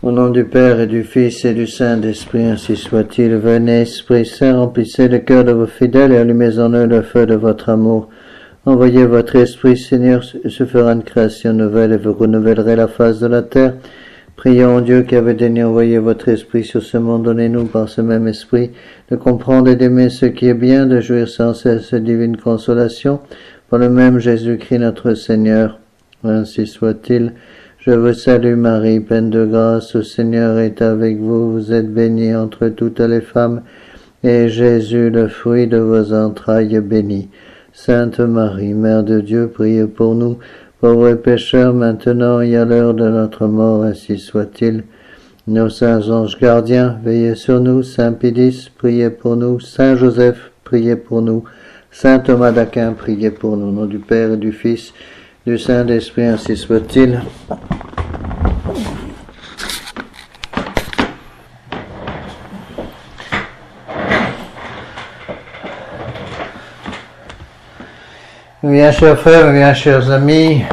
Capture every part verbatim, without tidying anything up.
Au nom du Père et du Fils et du Saint-Esprit, ainsi soit-il. Venez, Esprit Saint, remplissez le cœur de vos fidèles et allumez en eux le feu de votre amour. Envoyez votre Esprit, Seigneur, se fera une création nouvelle et vous renouvellerez la face de la terre. Prions Dieu qui avait daigné envoyer votre Esprit sur ce monde. Donnez-nous par ce même Esprit de comprendre et d'aimer ce qui est bien, de jouir sans cesse de divine consolation. Par le même Jésus-Christ notre Seigneur. Ainsi soit-il. Je vous salue Marie, pleine de grâce, le Seigneur est avec vous, vous êtes bénie entre toutes les femmes, et Jésus, le fruit de vos entrailles, est béni. Sainte Marie, Mère de Dieu, priez pour nous, pauvres pécheurs, maintenant et à l'heure de notre mort, ainsi soit-il. Nos saints anges gardiens, veillez sur nous, Saint Pédis, priez pour nous, Saint Joseph, priez pour nous, Saint Thomas d'Aquin, priez pour nous, au nom du Père et du Fils, du Saint-Esprit, ainsi soit-il. Bien, chers frères, bien, chers amis,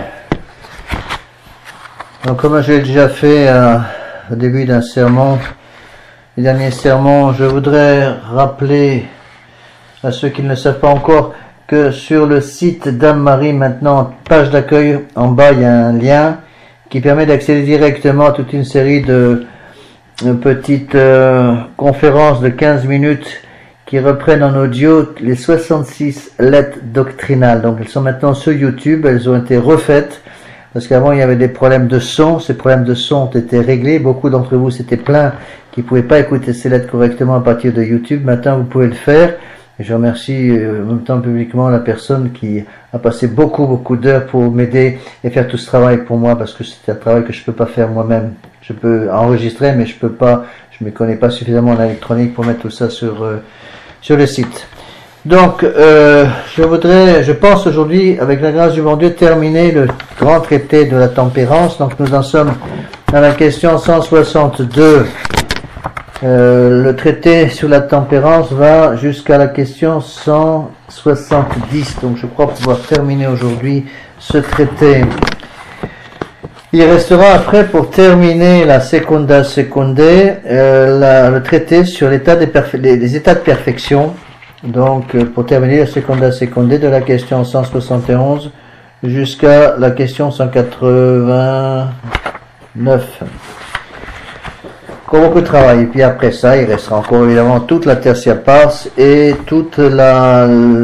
donc, comme je l'ai déjà fait euh, au début d'un sermon, le dernier sermon, je voudrais rappeler à ceux qui ne le savent pas encore que sur le site Dame Marie, maintenant, page d'accueil, en bas, il y a un lien qui permet d'accéder directement à toute une série de, de petites euh, conférences de quinze minutes qui reprennent en audio les soixante-six lettres doctrinales. Donc, elles sont maintenant sur YouTube, elles ont été refaites, parce qu'avant, il y avait des problèmes de son. Ces problèmes de son ont été réglés. Beaucoup d'entre vous s'étaient plaints qu'ils ne pouvaient pas écouter ces lettres correctement à partir de YouTube. Maintenant, vous pouvez le faire. Et je remercie euh, en même temps publiquement la personne qui a passé beaucoup, beaucoup d'heures pour m'aider et faire tout ce travail pour moi, parce que c'est un travail que je peux pas faire moi-même. Je peux enregistrer, mais je peux pas, je me connais pas suffisamment en électronique pour mettre tout ça sur, euh, sur le site. Donc, euh, je voudrais, je pense aujourd'hui, avec la grâce du bon Dieu, terminer le grand traité de la tempérance. Donc, nous en sommes à la question cent soixante-deux. Euh, le traité sur la tempérance va jusqu'à la question cent soixante-dix. Donc, je crois pouvoir terminer aujourd'hui ce traité. Il restera après, pour terminer la seconda seconde, euh, la, le traité sur l'état des, des, des états de perfection. Donc, pour terminer la seconda seconde de la question cent soixante et onze jusqu'à la question cent quatre-vingt-neuf. Encore beaucoup de travail. Et puis après ça, il restera encore évidemment toute la tertia pars et toute la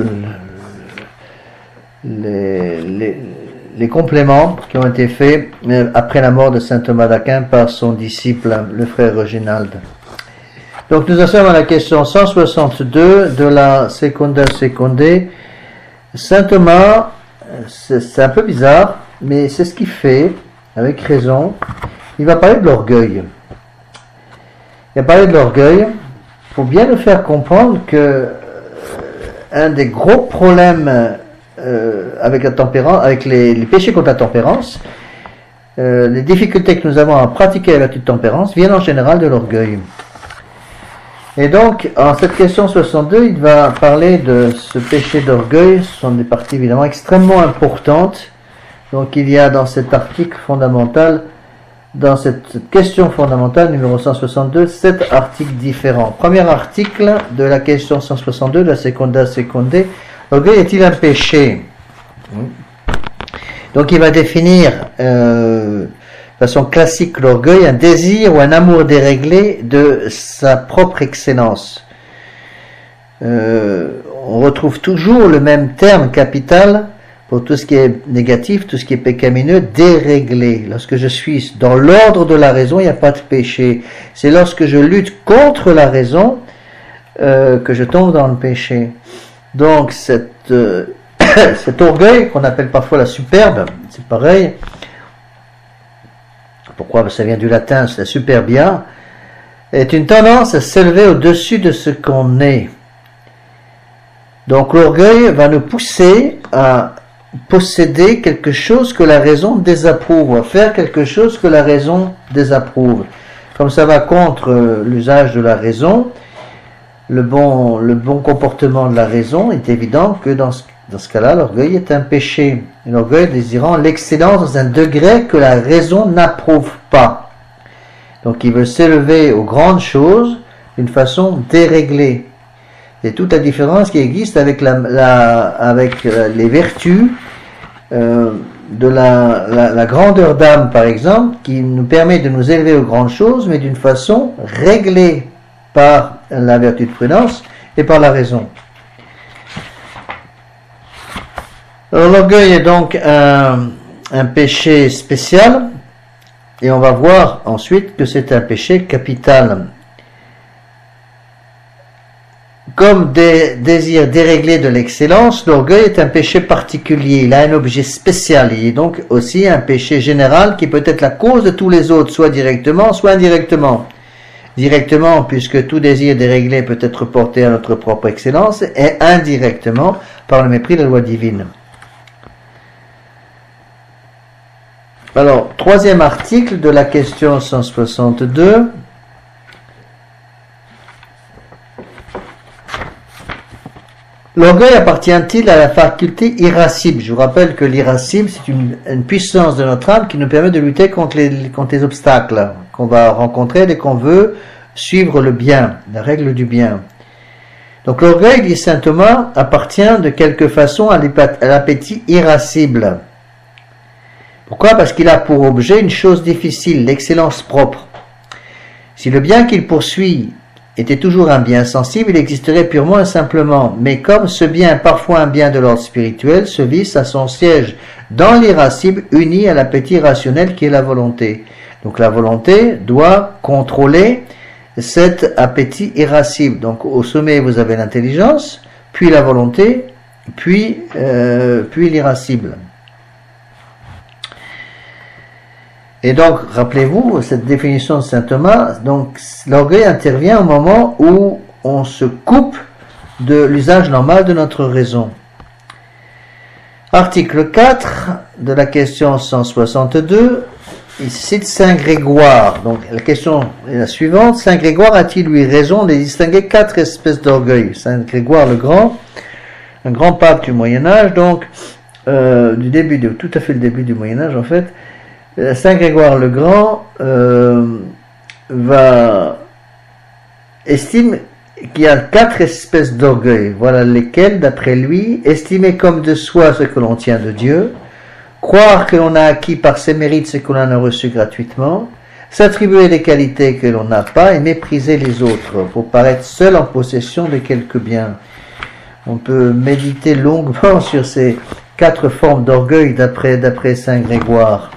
les, les, les compléments qui ont été faits après la mort de saint Thomas d'Aquin par son disciple, le frère Reginald. Donc nous en sommes à la question cent soixante-deux de la seconda seconde. Saint Thomas, c'est un peu bizarre, mais c'est ce qu'il fait, avec raison. Il va parler de l'orgueil. Il va parler de l'orgueil pour bien nous faire comprendre que euh, un des gros problèmes euh, avec la tempérance, avec les, les péchés contre la tempérance, euh, les difficultés que nous avons à pratiquer la vertu de tempérance viennent en général de l'orgueil. Et donc, en cette question soixante-deux, il va parler de ce péché d'orgueil. Ce sont des parties évidemment extrêmement importantes. Donc, il y a dans cet article fondamental, dans cette question fondamentale numéro cent soixante-deux, sept articles différents. Premier article de la question cent soixante-deux, de la seconda seconde, l'orgueil est-il un péché? Donc, il va définir euh, de façon classique l'orgueil, un désir ou un amour déréglé de sa propre excellence. Euh, on retrouve toujours le même terme capital pour tout ce qui est négatif, tout ce qui est pécamineux, déréglé. Lorsque je suis dans l'ordre de la raison, il n'y a pas de péché. C'est lorsque je lutte contre la raison euh, que je tombe dans le péché. Donc cette, euh, cet orgueil qu'on appelle parfois la superbe, c'est pareil. Pourquoi? Ça vient du latin, c'est la superbia, est une tendance à s'élever au-dessus de ce qu'on est. Donc l'orgueil va nous pousser à posséder quelque chose que la raison désapprouve, à faire quelque chose que la raison désapprouve. Comme ça va contre l'usage de la raison, le bon, le bon comportement de la raison, est évident que dans ce, dans ce cas-là, l'orgueil est un péché. L'orgueil désirant l'excellence dans un degré que la raison n'approuve pas. Donc il veut s'élever aux grandes choses d'une façon déréglée. C'est toute la différence qui existe avec, la, la, avec les vertus euh, de la, la, la grandeur d'âme, par exemple, qui nous permet de nous élever aux grandes choses, mais d'une façon réglée par la vertu de prudence et par la raison. Alors l'orgueil est donc un, un péché spécial, et on va voir ensuite que c'est un péché capital. Comme des désirs déréglés de l'excellence, l'orgueil est un péché particulier, il a un objet spécial, il est donc aussi un péché général qui peut être la cause de tous les autres, soit directement, soit indirectement. Directement, puisque tout désir déréglé peut être porté à notre propre excellence, et indirectement, par le mépris de la loi divine. Alors, troisième article de la question cent soixante-deux. L'orgueil appartient-il à la faculté irascible? Je vous rappelle que l'irascible, c'est une, une puissance de notre âme qui nous permet de lutter contre les, contre les obstacles qu'on va rencontrer dès qu'on veut suivre le bien, la règle du bien. Donc l'orgueil, dit saint Thomas, appartient de quelque façon à l'appétit irascible. Pourquoi? Parce qu'il a pour objet une chose difficile, l'excellence propre. Si le bien qu'il poursuit était toujours un bien sensible, il existerait purement et simplement. Mais comme ce bien est parfois un bien de l'ordre spirituel, ce vice a son siège dans l'irascible uni à l'appétit rationnel qui est la volonté. Donc la volonté doit contrôler cet appétit irascible. Donc au sommet vous avez l'intelligence, puis la volonté, puis, euh, puis l'irascible. Et donc, rappelez-vous, cette définition de saint Thomas, donc l'orgueil intervient au moment où on se coupe de l'usage normal de notre raison. Article quatre de la question cent soixante-deux, il cite saint Grégoire. Donc la question est la suivante, saint Grégoire a-t-il eu raison de distinguer quatre espèces d'orgueil? Saint Grégoire le Grand, un grand pape du Moyen-Âge, donc euh, du début, de, tout à fait le début du Moyen-Âge en fait, saint Grégoire le Grand euh, va estime qu'il y a quatre espèces d'orgueil. Voilà lesquelles, d'après lui, estimer comme de soi ce que l'on tient de Dieu, croire que l'on a acquis par ses mérites ce que l'on a reçu gratuitement, s'attribuer des qualités que l'on n'a pas et mépriser les autres pour paraître seul en possession de quelques biens. On peut méditer longuement sur ces quatre formes d'orgueil d'après d'après saint Grégoire.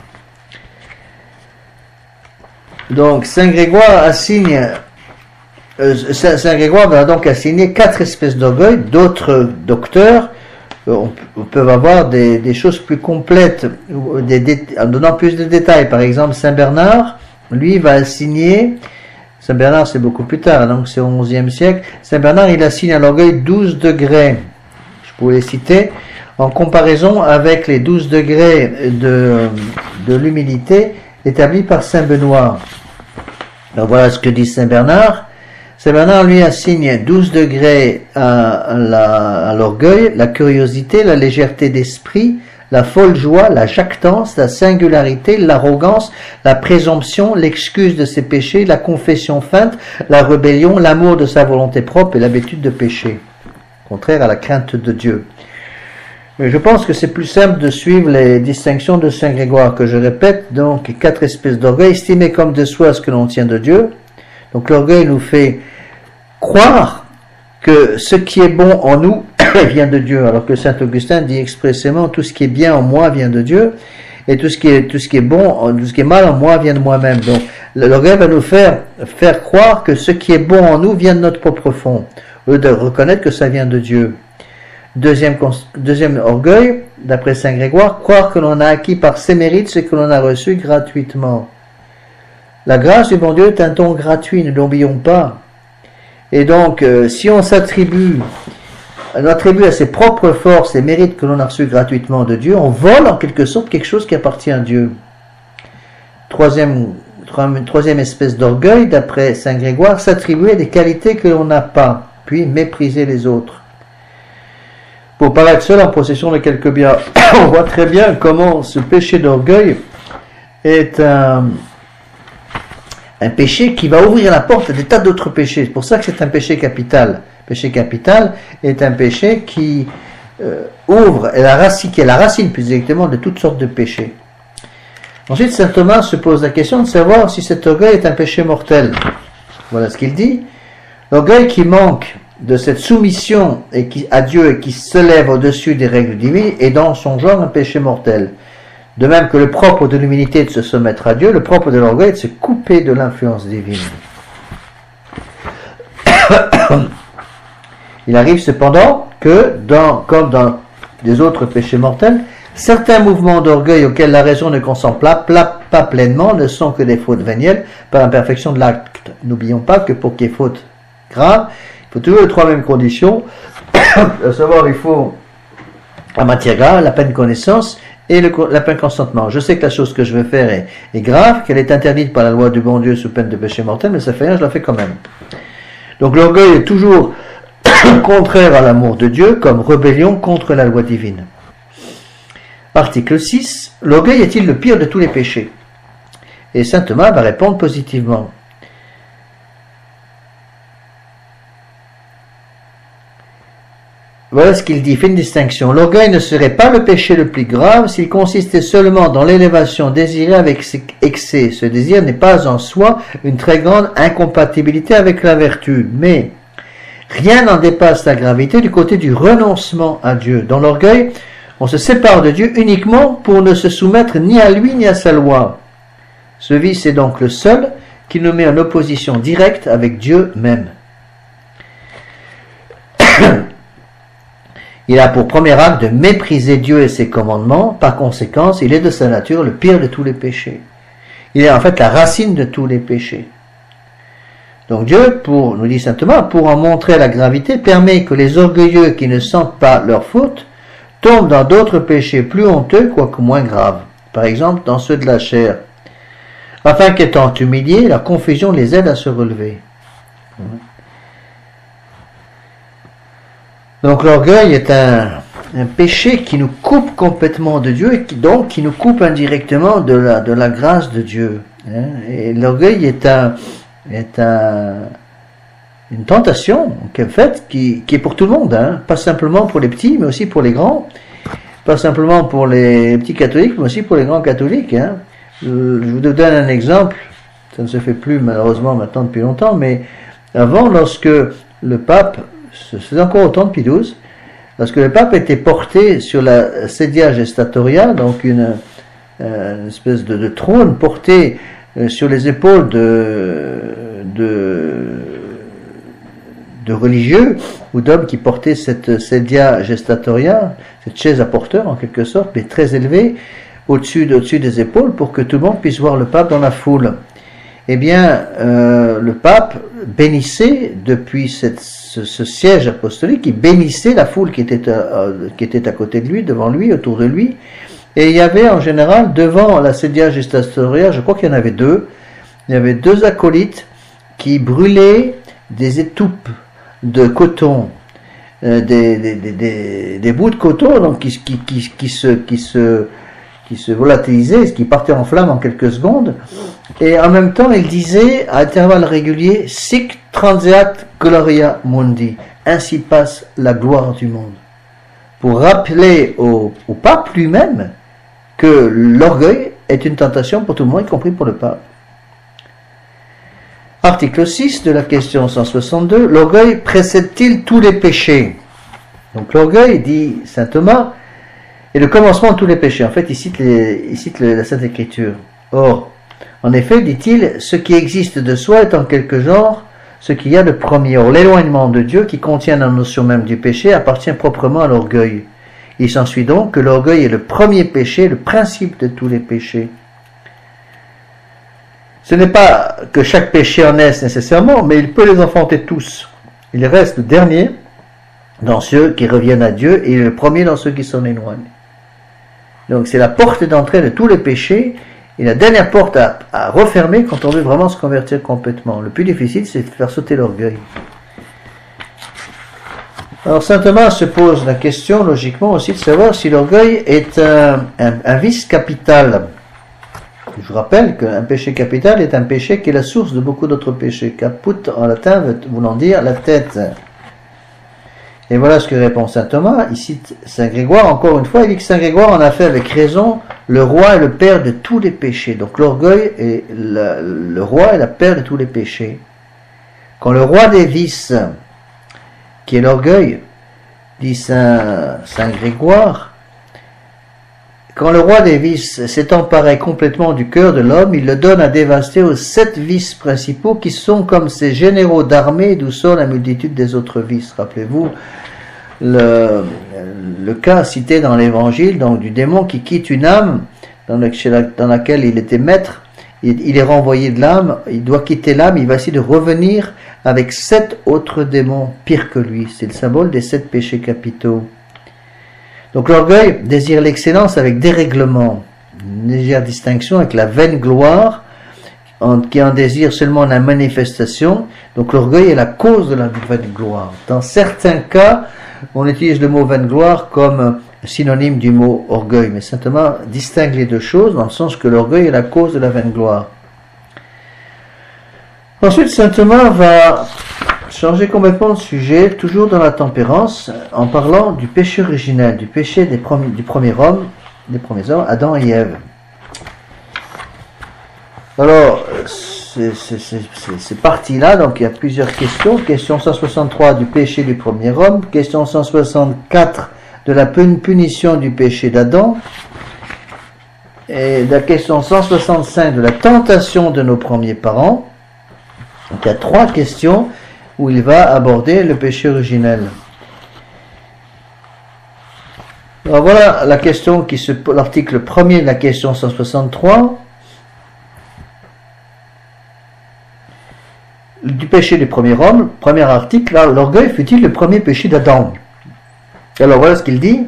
Donc, saint Grégoire assigne, euh, saint Grégoire va donc assigner quatre espèces d'orgueil. D'autres docteurs euh, on, on peuvent avoir des, des choses plus complètes, des, des, en donnant plus de détails. Par exemple, saint Bernard, lui, va assigner, saint Bernard c'est beaucoup plus tard, donc c'est au onzième siècle, saint Bernard il assigne à l'orgueil douze degrés. Je pourrais les citer, en comparaison avec les douze degrés de, de l'humilité établis par saint Benoît. Donc voilà ce que dit saint Bernard. Saint Bernard lui assigne douze degrés à, la, à l'orgueil, la curiosité, la légèreté d'esprit, la folle joie, la jactance, la singularité, l'arrogance, la présomption, l'excuse de ses péchés, la confession feinte, la rébellion, l'amour de sa volonté propre et l'habitude de pécher, contraire à la crainte de Dieu. Mais je pense que c'est plus simple de suivre les distinctions de saint Grégoire, que je répète, donc quatre espèces d'orgueil, estimer comme de soi ce que l'on tient de Dieu. Donc l'orgueil nous fait croire que ce qui est bon en nous vient de Dieu, alors que saint Augustin dit expressément tout ce qui est bien en moi vient de Dieu, et tout ce qui est, tout ce qui est bon, tout ce qui est mal en moi vient de moi-même. Donc l'orgueil va nous faire, faire croire que ce qui est bon en nous vient de notre propre fond, au lieu de reconnaître que ça vient de Dieu. Deuxième, deuxième orgueil, d'après saint Grégoire, croire que l'on a acquis par ses mérites ce que l'on a reçu gratuitement. La grâce du bon Dieu est un don gratuit, ne l'oublions pas. Et donc, euh, si on s'attribue, on attribue à ses propres forces et mérites que l'on a reçus gratuitement de Dieu, on vole en quelque sorte quelque chose qui appartient à Dieu. Troisième, troisième espèce d'orgueil, d'après saint Grégoire, s'attribuer des qualités que l'on n'a pas, puis mépriser les autres, pour paraître seul en possession de quelques biens. On voit très bien comment ce péché d'orgueil est un, un péché qui va ouvrir la porte à des tas d'autres péchés. C'est pour ça que c'est un péché capital. Le péché capital est un péché qui euh, ouvre, et la racine, qui est la racine plus exactement de toutes sortes de péchés. Ensuite, saint Thomas se pose la question de savoir si cet orgueil est un péché mortel. Voilà ce qu'il dit. L'orgueil qui manque de cette soumission et qui, à Dieu et qui se lève au-dessus des règles divines est dans son genre un péché mortel. De même que le propre de l'humilité est de se soumettre à Dieu, le propre de l'orgueil est de se couper de l'influence divine. Il arrive cependant que, dans, comme dans des autres péchés mortels, certains mouvements d'orgueil auxquels la raison ne consent pas, pas pleinement ne sont que des fautes vénielles par imperfection de l'acte. N'oublions pas que pour qu'il y ait faute grave, il faut toujours les trois mêmes conditions, à savoir il faut la matière grave, la pleine connaissance et le, la pleine consentement. Je sais que la chose que je veux faire est, est grave, qu'elle est interdite par la loi du bon Dieu sous peine de péché mortel, mais ça fait rien, je la fais quand même. Donc l'orgueil est toujours contraire à l'amour de Dieu, comme rébellion contre la loi divine. Article six. L'orgueil est-il le pire de tous les péchés? Et saint Thomas va répondre positivement. Voilà ce qu'il dit, fait une distinction. L'orgueil ne serait pas le péché le plus grave s'il consistait seulement dans l'élévation désirée avec excès. Ce désir n'est pas en soi une très grande incompatibilité avec la vertu, mais rien n'en dépasse la gravité du côté du renoncement à Dieu. Dans l'orgueil, on se sépare de Dieu uniquement pour ne se soumettre ni à lui ni à sa loi. Ce vice est donc le seul qui nous met en opposition directe avec Dieu même. Il a pour premier acte de mépriser Dieu et ses commandements. Par conséquent, il est de sa nature le pire de tous les péchés. Il est en fait la racine de tous les péchés. Donc Dieu, pour, nous dit saint Thomas, pour en montrer la gravité, permet que les orgueilleux qui ne sentent pas leur faute tombent dans d'autres péchés plus honteux, quoique moins graves. Par exemple, dans ceux de la chair. Afin qu'étant humiliés, la confusion les aide à se relever. Donc l'orgueil est un, un péché qui nous coupe complètement de Dieu et qui donc qui nous coupe indirectement de la, de la grâce de Dieu. Hein. Et l'orgueil est un, est un, une tentation qu'elle fait qui, qui est pour tout le monde, hein. Pas simplement pour les petits, mais aussi pour les grands, pas simplement pour les petits catholiques, mais aussi pour les grands catholiques. Hein. Je, je vous donne un exemple, ça ne se fait plus malheureusement maintenant depuis longtemps, mais avant, lorsque le pape, c'est encore au temps de Pie douze, lorsque le pape était porté sur la sedia gestatoria, donc une, une espèce de, de trône porté sur les épaules de, de, de religieux ou d'hommes qui portaient cette sedia gestatoria, cette chaise à porteur en quelque sorte, mais très élevée, au-dessus au-dessus des épaules pour que tout le monde puisse voir le pape dans la foule. Eh bien, euh, le pape bénissait depuis cette, ce, ce siège apostolique, il bénissait la foule qui était, à, qui était à côté de lui, devant lui, autour de lui. Et il y avait en général, devant la sedia gestatoria, je crois qu'il y en avait deux, il y avait deux acolytes qui brûlaient des étoupes de coton, euh, des, des, des, des, des bouts de coton donc qui, qui, qui, qui se... Qui se qui se volatilisaient, qui partaient en flammes en quelques secondes, et en même temps il disait à intervalles réguliers Sic transeat gloria mundi, ainsi passe la gloire du monde, pour rappeler au, au pape lui-même que l'orgueil est une tentation pour tout le monde, y compris pour le pape. Article six de la question cent soixante-deux, l'orgueil précède-t-il tous les péchés? Donc l'orgueil, dit saint Thomas, et le commencement de tous les péchés. En fait, il cite, les, il cite le, la Sainte Écriture. Or, en effet, dit-il, ce qui existe de soi est en quelque genre ce qu'il y a de premier. Or, l'éloignement de Dieu, qui contient la notion même du péché, appartient proprement à l'orgueil. Il s'ensuit donc que l'orgueil est le premier péché, le principe de tous les péchés. Ce n'est pas que chaque péché en est nécessairement, mais il peut les enfanter tous. Il reste le dernier dans ceux qui reviennent à Dieu et le premier dans ceux qui s'en éloignent. Donc c'est la porte d'entrée de tous les péchés et la dernière porte à, à refermer quand on veut vraiment se convertir complètement. Le plus difficile, c'est de faire sauter l'orgueil. Alors saint Thomas se pose la question logiquement aussi de savoir si l'orgueil est un, un, un vice capital. Je vous rappelle qu'un péché capital est un péché qui est la source de beaucoup d'autres péchés. Caput en latin voulant dire la tête. Et voilà ce que répond saint Thomas. Il cite saint Grégoire, encore une fois, il dit que saint Grégoire en a fait avec raison le roi et le père de tous les péchés. Donc l'orgueil est la, le roi et la père de tous les péchés. Quand le roi des vices, qui est l'orgueil, dit saint, saint Grégoire, quand le roi des vices s'est emparé complètement du cœur de l'homme, il le donne à dévaster aux sept vices principaux qui sont comme ces généraux d'armée d'où sort la multitude des autres vices. Rappelez-vous le, le cas cité dans l'évangile, donc du démon qui quitte une âme dans, le, dans laquelle il était maître, il, il est renvoyé de l'âme, il doit quitter l'âme, il va essayer de revenir avec sept autres démons pires que lui. C'est le symbole des sept péchés capitaux. Donc l'orgueil désire l'excellence avec dérèglement, une légère distinction avec la vaine gloire, en, qui en désire seulement la manifestation. Donc l'orgueil est la cause de la vaine gloire. Dans certains cas, on utilise le mot vaine gloire comme synonyme du mot orgueil, mais saint Thomas distingue les deux choses dans le sens que l'orgueil est la cause de la vaine gloire. Ensuite, saint Thomas va changer complètement de sujet, toujours dans la tempérance, en parlant du péché originel, du péché des premiers, du premier homme, des premiers hommes, Adam et Ève. Alors, ces parties-là, donc il y a plusieurs questions. Question cent soixante-trois du péché du premier homme, question cent soixante-quatre de la punition du péché d'Adam, et la question cent soixante-cinq de la tentation de nos premiers parents. Donc il y a trois questions où il va aborder le péché originel. Alors voilà la question qui se, l'article premier de la question cent soixante-trois. Du péché du premier homme, premier article, là, l'orgueil fut-il le premier péché d'Adam? Alors voilà ce qu'il dit.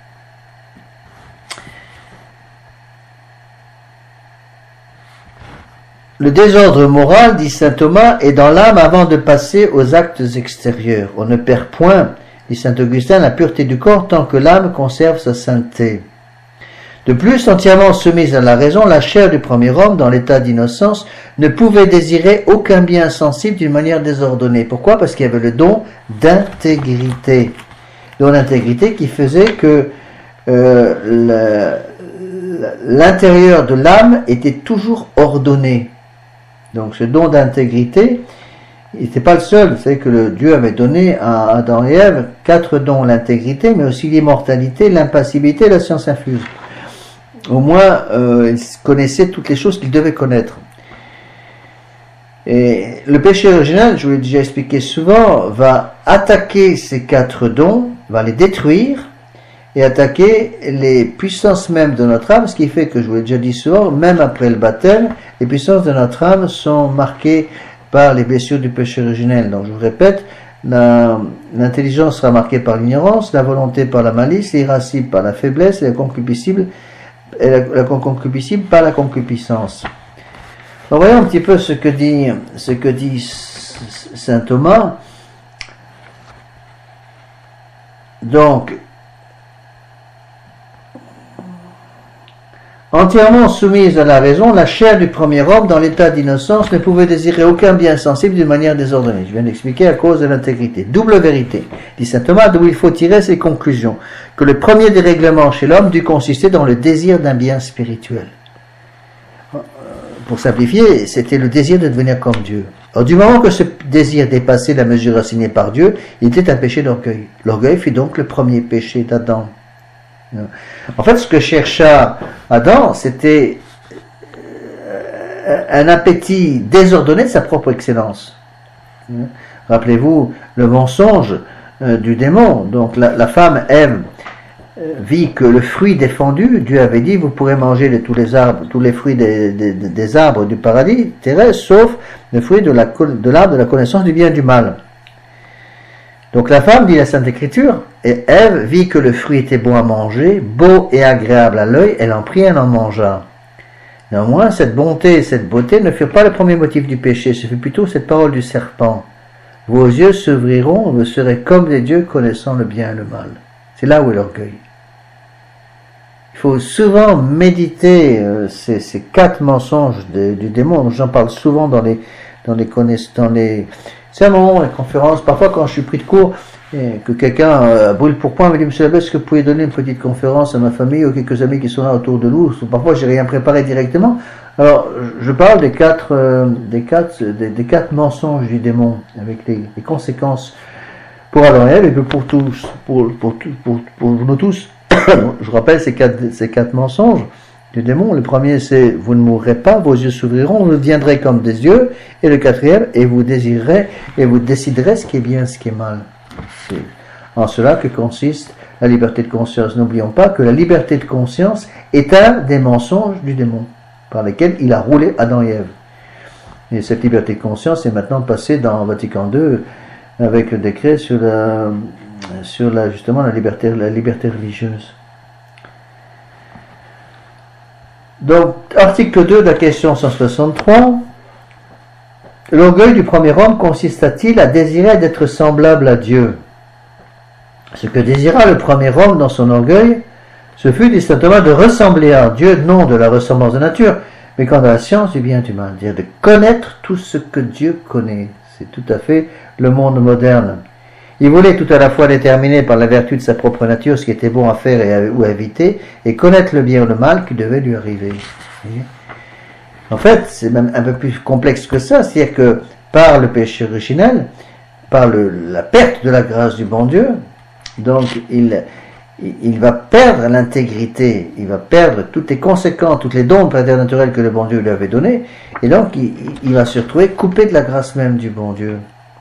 Le désordre moral, dit saint Thomas, est dans l'âme avant de passer aux actes extérieurs. On ne perd point, dit saint Augustin, la pureté du corps tant que l'âme conserve sa sainteté. De plus, entièrement soumise à la raison, la chair du premier homme, dans l'état d'innocence, ne pouvait désirer aucun bien sensible d'une manière désordonnée. Pourquoi? Parce qu'il y avait le don d'intégrité. Le don d'intégrité qui faisait que euh, l'intérieur de l'âme était toujours ordonné. Donc ce don d'intégrité, il n'était pas le seul. Vous savez que le Dieu avait donné à Adam et Ève quatre dons, l'intégrité, mais aussi l'immortalité, l'impassibilité et la science infuse. Au moins, euh, ils connaissaient toutes les choses qu'ils devaient connaître. Et le péché original, je vous l'ai déjà expliqué souvent, va attaquer ces quatre dons, va les détruire et attaquer les puissances même de notre âme, ce qui fait que, je vous l'ai déjà dit souvent, même après le baptême, les puissances de notre âme sont marquées par les blessures du péché originel. Donc je vous répète, l'intelligence sera marquée par l'ignorance, la volonté par la malice, l'irascible par la faiblesse et la concupiscible, et la, la concupiscible par la concupiscence. Donc voyons un petit peu ce que dit, ce que dit saint Thomas. Donc, entièrement soumise à la raison, la chair du premier homme, dans l'état d'innocence, ne pouvait désirer aucun bien sensible d'une manière désordonnée. Je viens d'expliquer à cause de l'intégrité. Double vérité, dit saint Thomas, d'où il faut tirer ses conclusions, que le premier dérèglement chez l'homme dut consister dans le désir d'un bien spirituel. Pour simplifier, c'était le désir de devenir comme Dieu. Alors, du moment que ce désir dépassait la mesure assignée par Dieu, il était un péché d'orgueil. L'orgueil fut donc le premier péché d'Adam. En fait, ce que chercha Adam, c'était un appétit désordonné de sa propre excellence. Rappelez-vous le mensonge du démon. Donc la, la femme Ève vit que le fruit défendu, Dieu avait dit, vous pourrez manger de tous les arbres, tous les fruits des, des, des arbres du paradis terrestre, sauf le fruit de l'arbre de, de la connaissance du bien et du mal. Donc la femme, dit la Sainte Écriture, et Ève vit que le fruit était bon à manger, beau et agréable à l'œil, elle en prit, elle en mangea. Néanmoins, cette bonté et cette beauté ne furent pas le premier motif du péché, ce fut plutôt cette parole du serpent. Vos yeux s'ouvriront, vous serez comme des dieux connaissant le bien et le mal. C'est là où est l'orgueil. Il faut souvent méditer euh, ces, ces quatre mensonges de, du démon. J'en parle souvent dans les, dans les connaissances, dans les sermons, les conférences. Parfois, quand je suis pris de court, et que quelqu'un euh, brûle pour point, me dit, Monsieur l'abbé, est-ce que vous pouvez donner une petite conférence à ma famille ou quelques amis qui sont là autour de nous? Parfois, j'ai rien préparé directement. Alors, je parle des quatre, euh, des quatre, des, des quatre mensonges du démon, avec les, les conséquences pour Adam et Ève, et puis pour tous, pour, pour, pour, pour nous tous. Je rappelle ces quatre, ces quatre mensonges du démon. Le premier, c'est, vous ne mourrez pas, vos yeux s'ouvriront, vous deviendrez comme des yeux. Et le quatrième, et vous désirerez, et vous déciderez ce qui est bien, ce qui est mal. C'est en cela que consiste la liberté de conscience. N'oublions pas que la liberté de conscience est un des mensonges du démon par lesquels il a roulé Adam et Ève. Et cette liberté de conscience est maintenant passée dans Vatican deux avec le décret sur la, sur la, justement la liberté, la liberté religieuse. Donc, article deux de la question cent soixante-trois. L'orgueil du premier homme consista-t-il à désirer d'être semblable à Dieu? Ce que désira le premier homme dans son orgueil, ce fut distinctement de ressembler à Dieu, non de la ressemblance de nature, mais quant à la science du bien et du mal, c'est-à-dire de connaître tout ce que Dieu connaît. C'est tout à fait le monde moderne. Il voulait tout à la fois déterminer par la vertu de sa propre nature ce qui était bon à faire et à, ou à éviter, et connaître le bien ou le mal qui devait lui arriver. En fait, c'est même un peu plus complexe que ça, c'est-à-dire que par le péché originel, par le, la perte de la grâce du bon Dieu, donc il, il va perdre l'intégrité, il va perdre toutes les conséquences, toutes les dons préternaturels que le bon Dieu lui avait donnés, et donc il, il va se retrouver coupé de la grâce même du bon Dieu.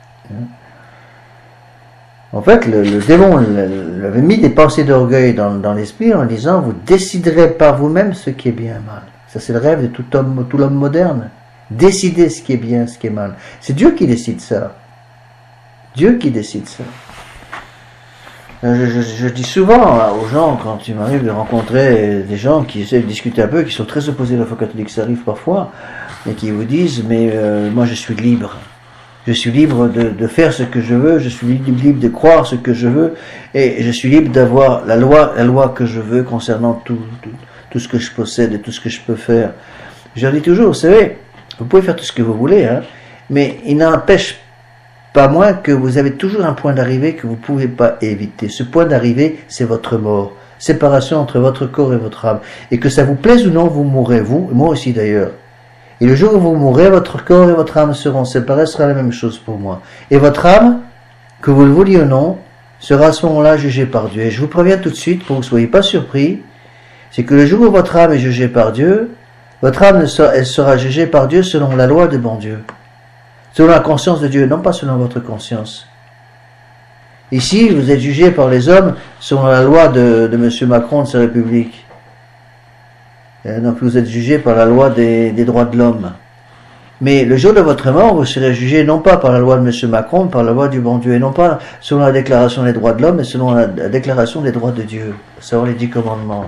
En fait, le, le démon lui avait mis des pensées d'orgueil dans, dans l'esprit en disant, vous déciderez par vous-même ce qui est bien et mal. Ça, c'est le rêve de tout homme, tout l'homme moderne. Décider ce qui est bien, ce qui est mal. C'est Dieu qui décide ça. Dieu qui décide ça. Je, je, je dis souvent aux gens, quand il m'arrive de rencontrer des gens qui essaient de discuter un peu, qui sont très opposés à la foi catholique, ça arrive parfois, et qui vous disent, mais euh, moi je suis libre. Je suis libre de, de faire ce que je veux, je suis libre de croire ce que je veux, et je suis libre d'avoir la loi, la loi que je veux concernant tout, tout, tout ce que je possède et tout ce que je peux faire. Je leur dis toujours, vous savez, vous pouvez faire tout ce que vous voulez, hein, mais il n'empêche pas moins que vous avez toujours un point d'arrivée que vous ne pouvez pas éviter. Ce point d'arrivée, c'est votre mort. Séparation entre votre corps et votre âme. Et que ça vous plaise ou non, vous mourrez, vous, moi aussi d'ailleurs. Et le jour où vous mourrez, votre corps et votre âme seront séparés, ce sera la même chose pour moi. Et votre âme, que vous le vouliez ou non, sera à ce moment-là jugée par Dieu. Et je vous préviens tout de suite, pour que vous ne soyez pas surpris, c'est que le jour où votre âme est jugée par Dieu, votre âme elle sera jugée par Dieu selon la loi de bon Dieu. Selon la conscience de Dieu, non pas selon votre conscience. Ici, vous êtes jugé par les hommes selon la loi de, de M. Macron de sa République. Et donc vous êtes jugé par la loi des, des droits de l'homme. Mais le jour de votre mort, vous serez jugé non pas par la loi de M. Macron, mais par la loi du bon Dieu, et non pas selon la déclaration des droits de l'homme, mais selon la, la déclaration des droits de Dieu, à savoir les dix commandements.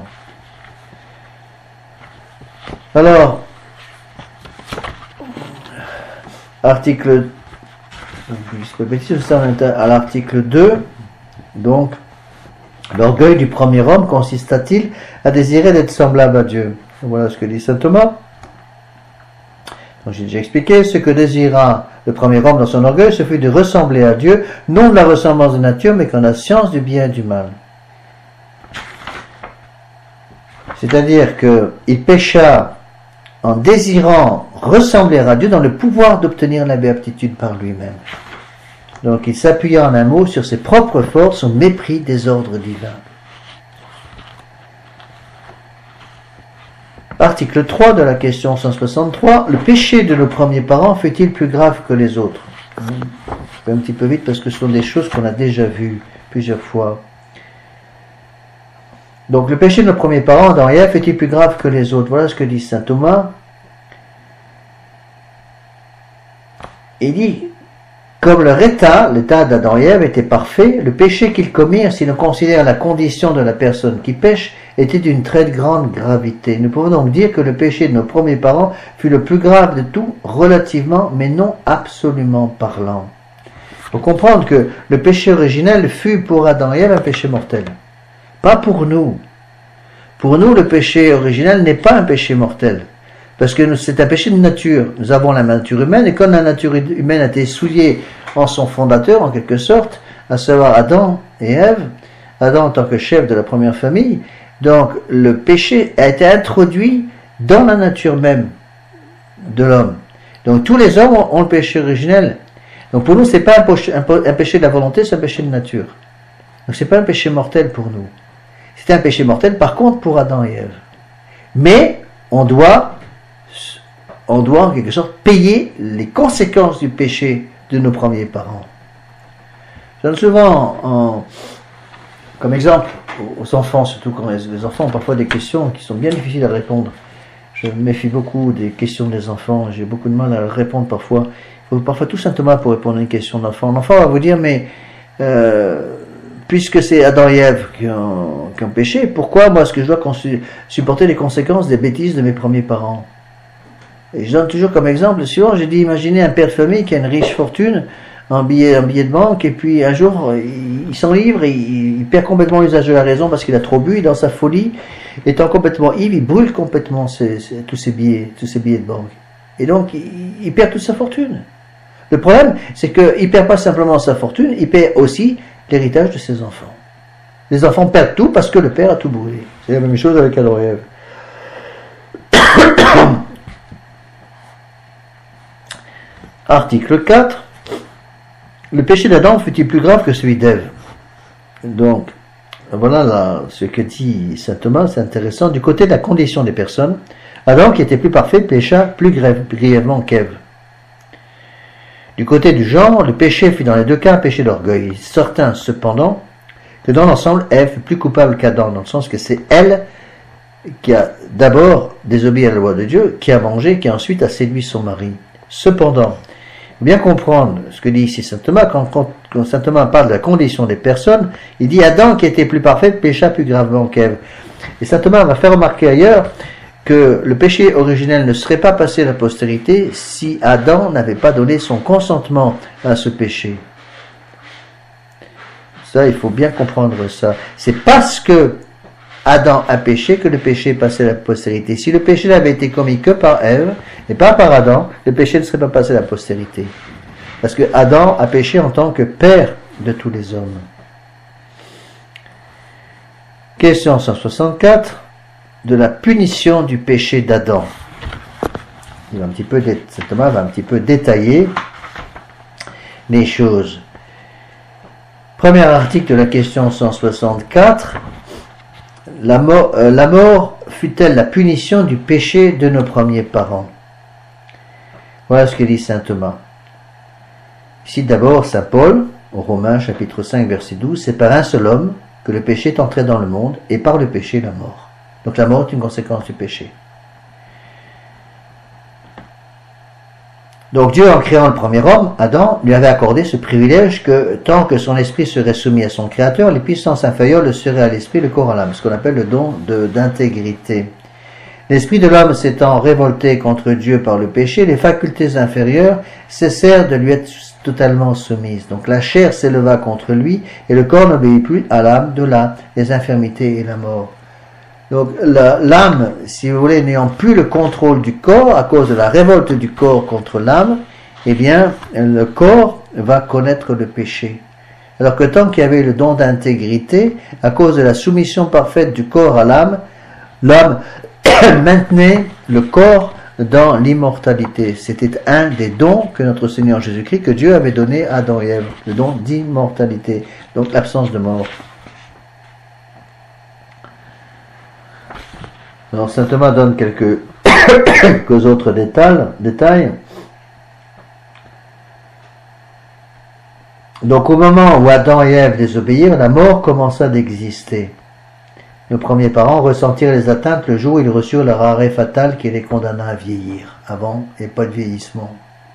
Alors, article, à l'article deux, donc, l'orgueil du premier homme consista-t-il à désirer d'être semblable à Dieu? Voilà ce que dit saint Thomas. Donc j'ai déjà expliqué, ce que désira le premier homme dans son orgueil, ce fut de ressembler à Dieu, non de la ressemblance de nature, mais qu'en la science du bien et du mal. C'est-à-dire qu'il pécha en désirant ressembler à Dieu dans le pouvoir d'obtenir la béatitude par lui-même. Donc il s'appuya en un mot sur ses propres forces au mépris des ordres divins. Article trois de la question cent soixante-trois. Le péché de nos premiers parents fut-il plus grave que les autres? Je vais un petit peu vite parce que ce sont des choses qu'on a déjà vues plusieurs fois. Donc le péché de nos premiers parents, Adam et Ève, fut-il plus grave que les autres? Voilà ce que dit saint Thomas. Il dit, comme leur état, l'état d'Adam et Ève était parfait, le péché qu'ils commirent, si l'on considère la condition de la personne qui pêche, était d'une très grande gravité. Nous pouvons donc dire que le péché de nos premiers parents fut le plus grave de tout, relativement, mais non absolument parlant. Il faut comprendre que le péché originel fut pour Adam et Ève un péché mortel. Pas pour nous. Pour nous, le péché originel n'est pas un péché mortel. Parce que c'est un péché de nature. Nous avons la nature humaine, et quand la nature humaine a été souillée en son fondateur, en quelque sorte, à savoir Adam et Ève, Adam en tant que chef de la première famille, donc le péché a été introduit dans la nature même de l'homme. Donc tous les hommes ont, ont le péché originel. Donc pour nous, c'est pas un péché, un, un péché de la volonté, c'est un péché de nature. Donc c'est pas un péché mortel pour nous. C'est un péché mortel par contre pour Adam et Ève. Mais on doit on doit en quelque sorte payer les conséquences du péché de nos premiers parents. Je donne souvent en, comme exemple aux enfants, surtout quand les, les enfants ont parfois des questions qui sont bien difficiles à répondre. Je me méfie beaucoup des questions des enfants, j'ai beaucoup de mal à répondre parfois. Il faut parfois tout simplement pour répondre à une question d'enfant. L'enfant va vous dire, mais euh, puisque c'est Adam et Ève qui ont, qui ont péché, pourquoi moi est-ce que je dois supporter les conséquences des bêtises de mes premiers parents? Et je donne toujours comme exemple, souvent j'ai dit, imaginez un père de famille qui a une riche fortune en billets, en billets de banque, et puis un jour il, il s'enivre, et il, il perd complètement l'usage de la raison parce qu'il a trop bu, et dans sa folie, étant complètement ivre, il brûle complètement ses, ses, tous ses billets, tous ses billets de banque. Et donc il, il perd toute sa fortune. Le problème, c'est qu'il ne perd pas simplement sa fortune, il perd aussi l'héritage de ses enfants. Les enfants perdent tout parce que le père a tout brûlé. C'est la même chose avec Adam et Ève. Article quatre. Le péché d'Adam fut-il plus grave que celui d'Ève? Donc, voilà là, ce que dit saint Thomas, c'est intéressant. Du côté de la condition des personnes, Adam, qui était plus parfait, pécha plus grièvement qu'Ève. Du côté du genre, le péché fut dans les deux cas un péché d'orgueil. Il est certain, cependant, que dans l'ensemble, Ève fut plus coupable qu'Adam, dans le sens que c'est elle qui a d'abord désobéi à la loi de Dieu, qui a mangé, qui ensuite a séduit son mari. Cependant, il faut bien comprendre ce que dit ici saint Thomas. Quand, quand, quand saint Thomas parle de la condition des personnes, il dit Adam, qui était plus parfait, pécha plus gravement qu'Ève. Et saint Thomas va faire remarquer ailleurs que le péché originel ne serait pas passé à la postérité si Adam n'avait pas donné son consentement à ce péché. Ça, il faut bien comprendre ça. C'est parce que Adam a péché que le péché est passé à la postérité. Si le péché n'avait été commis que par Ève et pas par Adam, le péché ne serait pas passé à la postérité. Parce que Adam a péché en tant que père de tous les hommes. Question cent soixante-quatre. De la punition du péché d'Adam. Il va un petit peu, saint Thomas va un petit peu détailler les choses. Premier article de la question cent soixante-quatre. La mort, euh, la mort fut-elle la punition du péché de nos premiers parents? Voilà ce que dit saint Thomas. Ici d'abord saint Paul, au Romains chapitre cinq verset douze, c'est par un seul homme que le péché est entré dans le monde, et par le péché la mort. Donc la mort est une conséquence du péché. Donc Dieu, en créant le premier homme, Adam, lui avait accordé ce privilège que tant que son esprit serait soumis à son créateur, les puissances inférieures le seraient à l'esprit, le corps à l'âme, ce qu'on appelle le don de, d'intégrité. L'esprit de l'homme s'étant révolté contre Dieu par le péché, les facultés inférieures cessèrent de lui être totalement soumises. Donc la chair s'éleva contre lui et le corps n'obéit plus à l'âme, de là les infirmités et la mort. Donc la, l'âme, si vous voulez, n'ayant plus le contrôle du corps à cause de la révolte du corps contre l'âme, eh bien le corps va connaître le péché. Alors que tant qu'il y avait le don d'intégrité, à cause de la soumission parfaite du corps à l'âme, l'âme maintenait le corps dans l'immortalité. C'était un des dons que notre Seigneur Jésus-Christ, que Dieu avait donné à Adam et Ève, le don d'immortalité, donc l'absence de mort. Alors saint Thomas donne quelques, quelques autres détails, détails. Donc au moment où Adam et Ève désobéirent, la mort commença d'exister. Nos premiers parents ressentirent les atteintes le jour où ils reçurent leur arrêt fatal qui les condamna à vieillir. Avant, il n'y avait pas de vieillissement.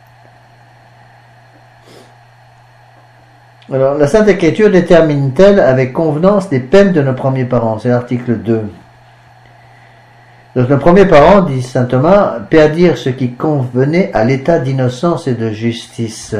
Alors la Sainte Écriture détermine-t-elle avec convenance des peines de nos premiers parents? C'est l'article deux. Donc nos premiers parents, dit saint Thomas, perdirent ce qui convenait à l'état d'innocence et de justice.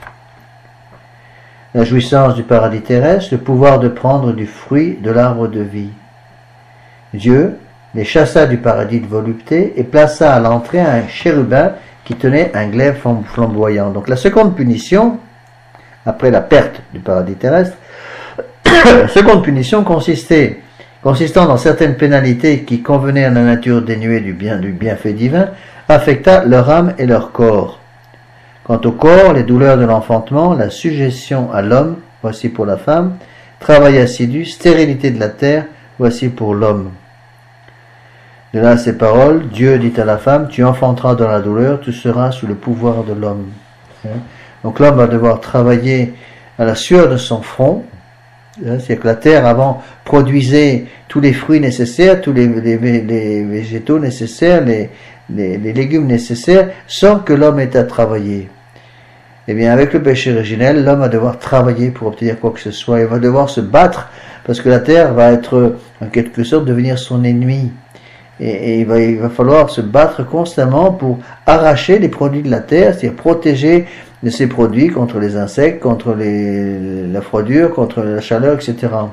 La jouissance du paradis terrestre, le pouvoir de prendre du fruit de l'arbre de vie. Dieu les chassa du paradis de volupté et plaça à l'entrée un chérubin qui tenait un glaive flamboyant. Donc la seconde punition, après la perte du paradis terrestre, la seconde punition consistait, consistant dans certaines pénalités qui convenaient à la nature dénuée du, bien, du bienfait divin, affecta leur âme et leur corps. Quant au corps, les douleurs de l'enfantement, la suggestion à l'homme, voici pour la femme, travail assidu, stérilité de la terre, voici pour l'homme. De là ces paroles, Dieu dit à la femme, tu enfanteras dans la douleur, tu seras sous le pouvoir de l'homme. Donc l'homme va devoir travailler à la sueur de son front. C'est-à-dire que la terre avant produisait tous les fruits nécessaires, tous les, les, les végétaux nécessaires, les, les, les légumes nécessaires, sans que l'homme ait à travailler. Eh bien, avec le péché originel, l'homme va devoir travailler pour obtenir quoi que ce soit. Il va devoir se battre parce que la terre va être, en quelque sorte, devenir son ennemi. Et, et il, va, il va falloir se battre constamment pour arracher les produits de la terre, c'est-à-dire protéger de ces produits contre les insectes, contre les, la froidure, contre la chaleur, et cetera.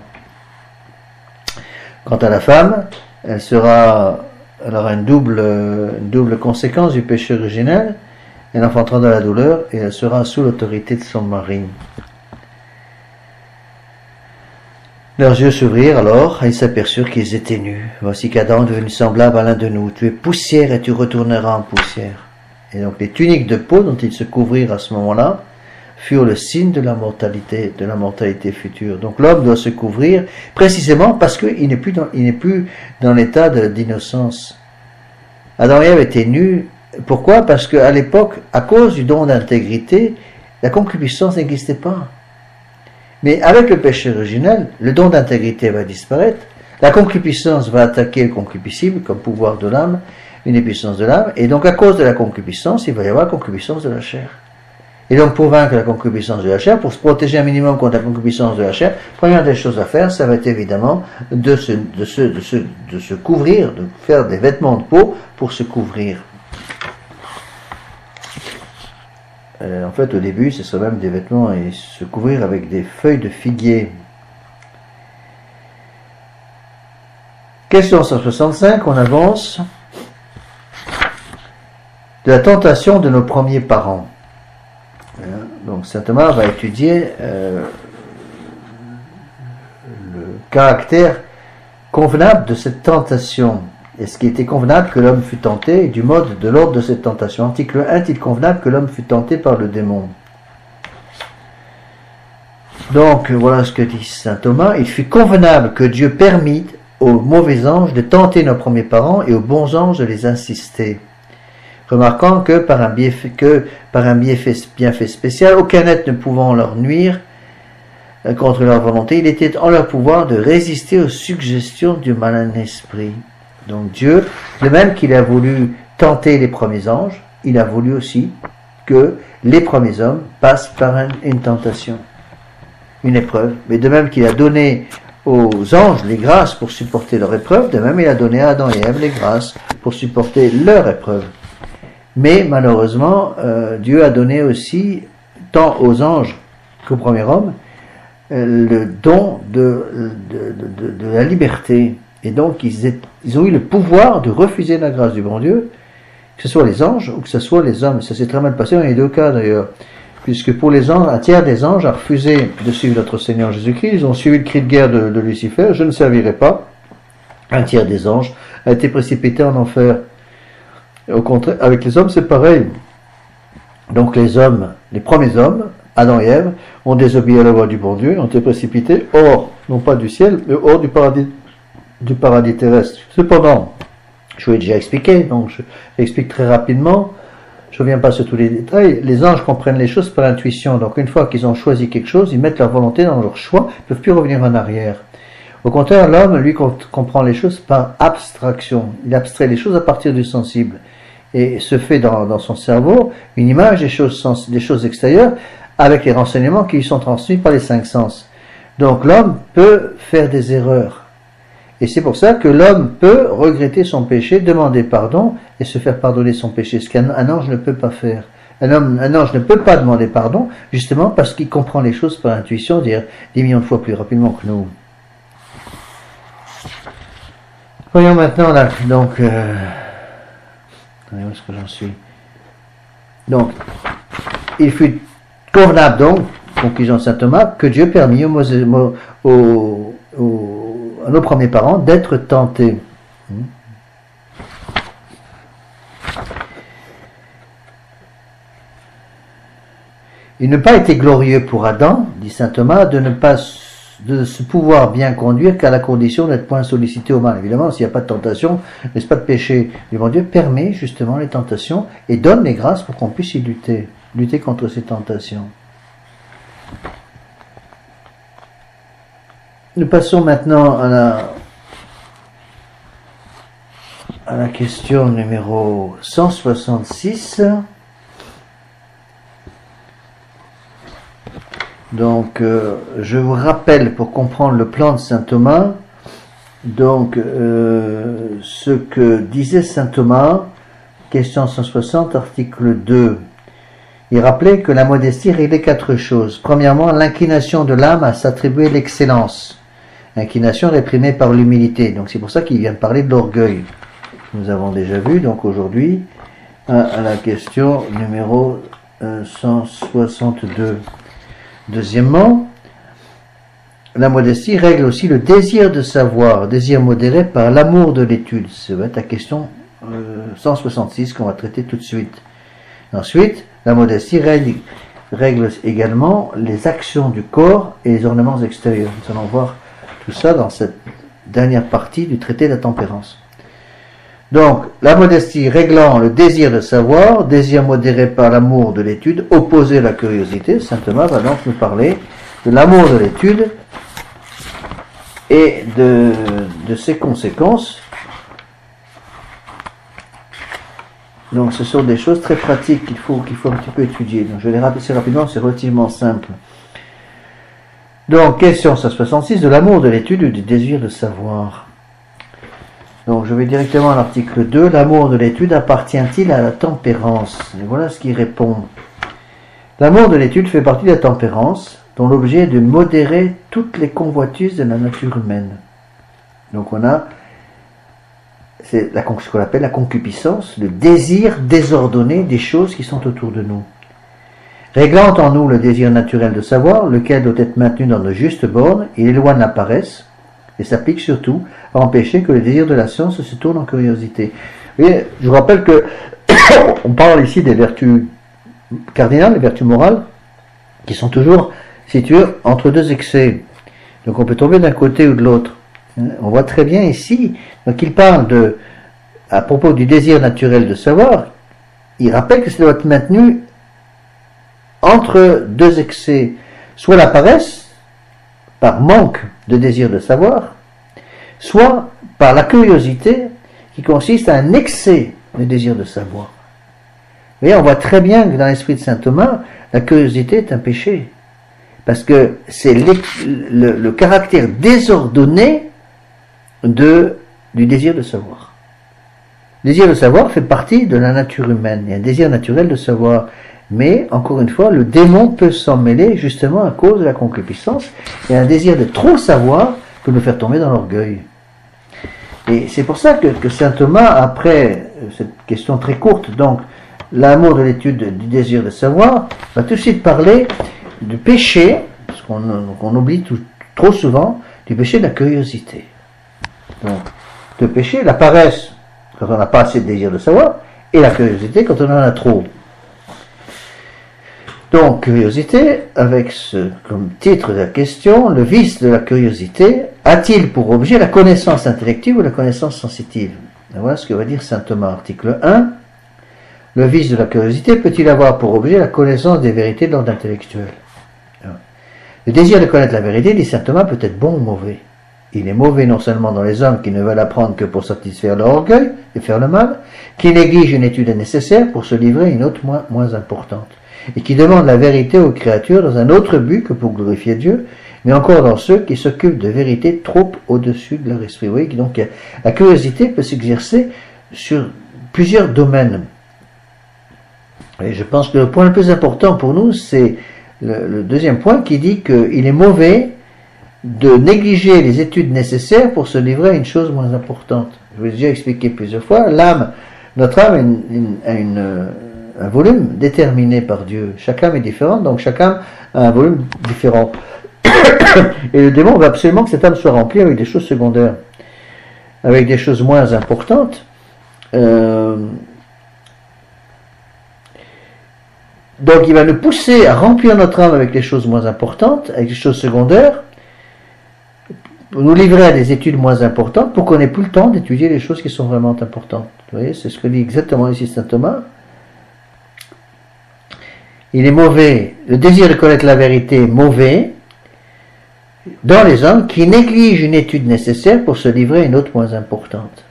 Quant à la femme, elle sera, elle aura une double, une double conséquence du péché originel. Elle enfantera dans la douleur et elle sera sous l'autorité de son mari. Leurs yeux s'ouvrirent alors et ils s'aperçurent qu'ils étaient nus. Voici qu'Adam est devenu semblable à l'un de nous. Tu es poussière et tu retourneras en poussière. Et donc les tuniques de peau dont ils se couvrirent à ce moment-là furent le signe de la mortalité, de la mortalité future. Donc l'homme doit se couvrir précisément parce qu'il n'est plus dans, il n'est plus dans l'état d'innocence. Adam et Ève étaient nus. Pourquoi? Parce qu'à l'époque, à cause du don d'intégrité, la concupiscence n'existait pas. Mais avec le péché originel, le don d'intégrité va disparaître, la concupiscence va attaquer le concupiscible comme pouvoir de l'âme, une puissance de l'âme, et donc à cause de la concupiscence, il va y avoir la concupiscence de la chair. Et donc pour vaincre la concupiscence de la chair, pour se protéger un minimum contre la concupiscence de la chair, première des choses à faire, ça va être évidemment de se, de se, de se, de se couvrir, de faire des vêtements de peau pour se couvrir. Euh, en fait, au début, ce serait même des vêtements et se couvrir avec des feuilles de figuier. Question cent soixante-cinq, on avance. De la tentation de nos premiers parents. Donc, saint Thomas va étudier euh, le caractère convenable de cette tentation. Est-ce qu'il était convenable que l'homme fût tenté, et du mode de l'ordre de cette tentation? Article un, est-il convenable que l'homme fût tenté par le démon? Donc, voilà ce que dit saint Thomas. Il fut convenable que Dieu permit aux mauvais anges de tenter nos premiers parents et aux bons anges de les insister. Remarquant que par un bienfait, que par un bienfait, bienfait spécial, aucun être ne pouvant leur nuire euh, contre leur volonté, il était en leur pouvoir de résister aux suggestions du malin esprit. Donc Dieu, de même qu'il a voulu tenter les premiers anges, il a voulu aussi que les premiers hommes passent par une, une tentation, une épreuve. Mais de même qu'il a donné aux anges les grâces pour supporter leur épreuve, de même il a donné à Adam et Ève les grâces pour supporter leur épreuve. Mais malheureusement, euh, Dieu a donné aussi, tant aux anges qu'au premier homme, euh, le don de, de, de, de, de la liberté. Et donc, ils, aient, ils ont eu le pouvoir de refuser la grâce du bon Dieu, que ce soit les anges ou que ce soit les hommes. Ça s'est très mal passé dans les deux cas d'ailleurs. Puisque pour les anges, un tiers des anges a refusé de suivre notre Seigneur Jésus-Christ. Ils ont suivi le cri de guerre de, de Lucifer, je ne servirai pas. Un tiers des anges a été précipité en enfer. Et au contraire, avec les hommes, c'est pareil. Donc les hommes, les premiers hommes, Adam et Ève, ont désobéi à la voix du bon Dieu, ont été précipités hors, non pas du ciel, mais hors du paradis. du paradis terrestre. Cependant, je vous l'ai déjà expliqué, donc je l'explique très rapidement, je ne reviens pas sur tous les détails, les anges comprennent les choses par intuition, donc une fois qu'ils ont choisi quelque chose, ils mettent leur volonté dans leur choix, ils ne peuvent plus revenir en arrière. Au contraire, l'homme, lui, comprend les choses par abstraction, il abstrait les choses à partir du sensible, et se fait dans, dans son cerveau une image des choses, sens, des choses extérieures, avec les renseignements qui lui sont transmis par les cinq sens. Donc l'homme peut faire des erreurs. Et c'est pour ça que l'homme peut regretter son péché, demander pardon et se faire pardonner son péché, ce qu'un un ange ne peut pas faire. Un, homme, un ange ne peut pas demander pardon, justement parce qu'il comprend les choses par intuition, dire des millions de fois plus rapidement que nous. Voyons maintenant là, donc, euh, où est-ce que j'en suis? Donc, il fut convenable donc, conclusion de saint Thomas, que Dieu permit aux, aux, aux, aux, à nos premiers parents d'être tentés. Il n'a pas été glorieux pour Adam, dit saint Thomas, de ne pas de se pouvoir bien conduire qu'à la condition d'être point sollicité au mal. Évidemment, s'il n'y a pas de tentation, n'est-ce pas de péché, le bon Dieu permet justement les tentations et donne les grâces pour qu'on puisse y lutter, lutter contre ces tentations. Nous passons maintenant à la, à la question numéro cent soixante-six. Donc, euh, je vous rappelle, pour comprendre le plan de saint Thomas, donc, euh, ce que disait saint Thomas, question cent soixante, article deux. Il rappelait que la modestie réglait quatre choses. Premièrement, l'inclination de l'âme à s'attribuer l'excellence. Inclination réprimée par l'humilité. Donc, c'est pour ça qu'il vient de parler de l'orgueil. Nous avons déjà vu, donc, aujourd'hui, à, à la question numéro euh, cent soixante-deux. Deuxièmement, la modestie règle aussi le désir de savoir, désir modéré par l'amour de l'étude. Ça va être la question euh, cent soixante-six qu'on va traiter tout de suite. Ensuite, la modestie règle, règle également les actions du corps et les ornements extérieurs. Nous allons voir tout ça dans cette dernière partie du traité de la tempérance. Donc, la modestie réglant le désir de savoir, désir modéré par l'amour de l'étude, opposé à la curiosité. Saint Thomas va donc nous parler de l'amour de l'étude et de, de ses conséquences. Donc, ce sont des choses très pratiques qu'il faut, qu'il faut un petit peu étudier. Donc, je vais les rappeler rapidement, c'est relativement simple. Donc, question cent soixante-six, de l'amour de l'étude et du désir de savoir. Donc, je vais directement à l'article deux. L'amour de l'étude appartient-il à la tempérance? Et voilà ce qu'il répond. L'amour de l'étude fait partie de la tempérance, dont l'objet est de modérer toutes les convoitises de la nature humaine. Donc, on a c'est la, ce qu'on appelle la concupiscence, le désir désordonné des choses qui sont autour de nous. Réglant en nous le désir naturel de savoir, lequel doit être maintenu dans de justes bornes, il éloigne la paresse, et s'applique surtout à empêcher que le désir de la science se tourne en curiosité. Vous voyez, je vous rappelle que on parle ici des vertus cardinales, les vertus morales, qui sont toujours situées entre deux excès. Donc on peut tomber d'un côté ou de l'autre. On voit très bien ici, donc il parle de, à propos du désir naturel de savoir, il rappelle que ça doit être maintenu entre deux excès, soit la paresse, par manque de désir de savoir, soit par la curiosité qui consiste à un excès de désir de savoir. Vous voyez, on voit très bien que dans l'esprit de saint Thomas, la curiosité est un péché. Parce que c'est le, le, le caractère désordonné de, du désir de savoir. Le désir de savoir fait partie de la nature humaine. Il y a un désir naturel de savoir. Mais, encore une fois, le démon peut s'en mêler justement à cause de la concupiscence et un désir de trop savoir peut nous faire tomber dans l'orgueil. Et c'est pour ça que, que saint Thomas, après cette question très courte, donc l'amour de l'étude du désir de savoir, va tout de suite parler du péché, parce qu'on qu'on oublie tout, trop souvent, du péché de la curiosité. Donc, le péché, la paresse, quand on n'a pas assez de désir de savoir, et la curiosité quand on en a trop. Donc, curiosité, avec ce, comme titre de la question, le vice de la curiosité a-t-il pour objet la connaissance intellective ou la connaissance sensitive? Et voilà ce que va dire saint Thomas, article un. Le vice de la curiosité peut-il avoir pour objet la connaissance des vérités de l'ordre intellectuel? Le désir de connaître la vérité, dit saint Thomas, peut être bon ou mauvais. Il est mauvais non seulement dans les hommes qui ne veulent apprendre que pour satisfaire leur orgueil et faire le mal, qui négligent une étude nécessaire pour se livrer à une autre moins, moins importante, et qui demandent la vérité aux créatures dans un autre but que pour glorifier Dieu, mais encore dans ceux qui s'occupent de vérité trop au-dessus de leur esprit. Vous voyez, donc la curiosité peut s'exercer sur plusieurs domaines. Et je pense que le point le plus important pour nous, c'est le, le deuxième point qui dit qu'il est mauvais de négliger les études nécessaires pour se livrer à une chose moins importante. Je vous ai déjà expliqué plusieurs fois, l'âme, notre âme a, une, une, a une, un volume déterminé par Dieu. Chaque âme est différente, donc chaque âme a un volume différent. Et le démon veut absolument que cette âme soit remplie avec des choses secondaires, avec des choses moins importantes. Euh, donc il va nous pousser à remplir notre âme avec des choses moins importantes, avec des choses secondaires, pour nous livrer à des études moins importantes, pour qu'on n'ait plus le temps d'étudier les choses qui sont vraiment importantes. Vous voyez, c'est ce que dit exactement ici saint Thomas. Il est mauvais, le désir de connaître la vérité est mauvais dans les hommes qui négligent une étude nécessaire pour se livrer à une autre moins importante.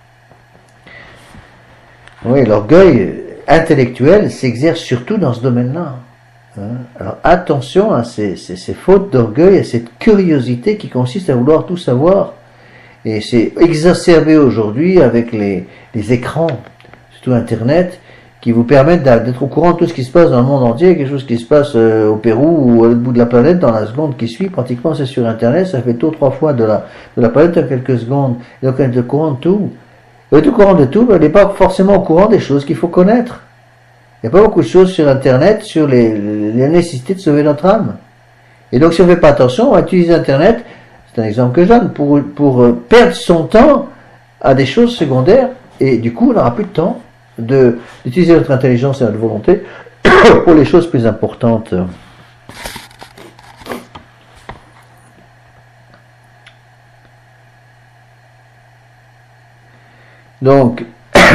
Oui, l'orgueil intellectuel s'exerce surtout dans ce domaine-là. Alors attention à ces, ces, ces fautes d'orgueil, à cette curiosité qui consiste à vouloir tout savoir. Et c'est exacerbé aujourd'hui avec les, les écrans, surtout Internet, qui vous permettent d'être au courant de tout ce qui se passe dans le monde entier, quelque chose qui se passe euh, au Pérou ou à l'autre bout de la planète dans la seconde qui suit. Pratiquement c'est sur Internet, ça fait tour trois fois de la, de la planète en quelques secondes. Et donc elle est au courant de tout. Elle est au courant de tout, mais elle n'est pas forcément au courant des choses qu'il faut connaître. Il n'y a pas beaucoup de choses sur Internet sur les, les nécessités de sauver notre âme. Et donc si on ne fait pas attention, on va utiliser Internet, c'est un exemple que je donne, pour, pour perdre son temps à des choses secondaires, et du coup on n'aura plus de temps de, d'utiliser notre intelligence et notre volonté pour les choses plus importantes. Donc,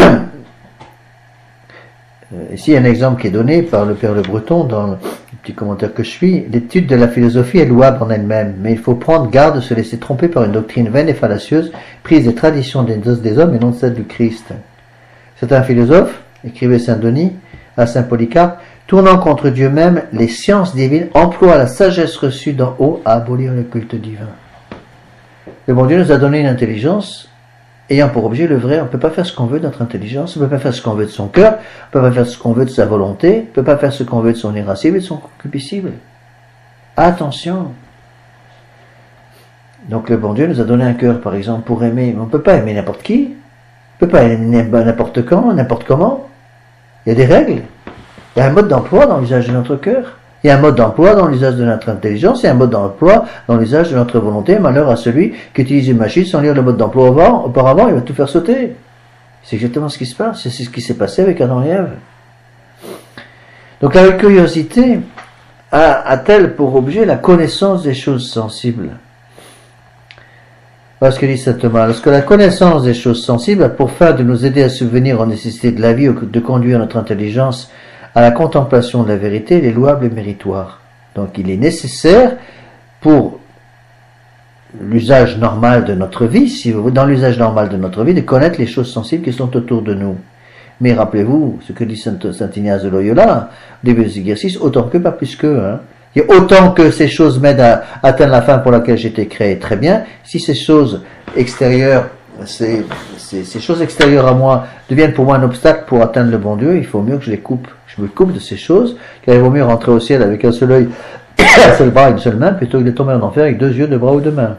ici, un exemple qui est donné par le Père Le Breton dans le petit commentaire que je suis. L'étude de la philosophie est louable en elle-même, mais il faut prendre garde de se laisser tromper par une doctrine vaine et fallacieuse, prise des traditions des hommes et non de celle du Christ. C'est un philosophe, écrivait saint Denis à saint Polycarpe, tournant contre Dieu même, les sciences divines emploient la sagesse reçue d'en haut à abolir le culte divin. Le bon Dieu nous a donné une intelligence ayant pour objet le vrai. On ne peut pas faire ce qu'on veut de notre intelligence, on ne peut pas faire ce qu'on veut de son cœur, on ne peut pas faire ce qu'on veut de sa volonté, on ne peut pas faire ce qu'on veut de son irascible et de son concupiscible. Attention. Donc le bon Dieu nous a donné un cœur, par exemple, pour aimer. Mais on ne peut pas aimer n'importe qui, on ne peut pas aimer n'importe quand, n'importe comment. Il y a des règles. Il y a un mode d'emploi dans l'usage de notre cœur. Il y a un mode d'emploi dans l'usage de notre intelligence, il y a un mode d'emploi dans l'usage de notre volonté. Malheur à celui qui utilise une machine sans lire le mode d'emploi auparavant, il va tout faire sauter. C'est exactement ce qui se passe, c'est ce qui s'est passé avec Adam et Ève. Donc la curiosité a, a-t-elle pour objet la connaissance des choses sensibles? Voilà ce que dit saint Thomas. Lorsque la connaissance des choses sensibles a pour fin de nous aider à subvenir aux nécessités de la vie ou de conduire notre intelligence à la contemplation de la vérité, elle est louable et méritoire. Donc il est nécessaire pour l'usage normal de notre vie, si vous, dans l'usage normal de notre vie, de connaître les choses sensibles qui sont autour de nous. Mais rappelez-vous ce que dit saint, saint Ignace de Loyola, au début des exercices, autant que, pas plus que. Hein. Et autant que ces choses m'aident à atteindre la fin pour laquelle j'ai été créé, très bien. Si ces choses extérieures, ces, ces, ces choses extérieures à moi deviennent pour moi un obstacle pour atteindre le bon Dieu, il faut mieux que je les coupe. Je me coupe de ces choses, car il vaut mieux rentrer au ciel avec un seul œil, un seul bras et une seule main, plutôt que de tomber en enfer avec deux yeux, deux bras ou deux mains.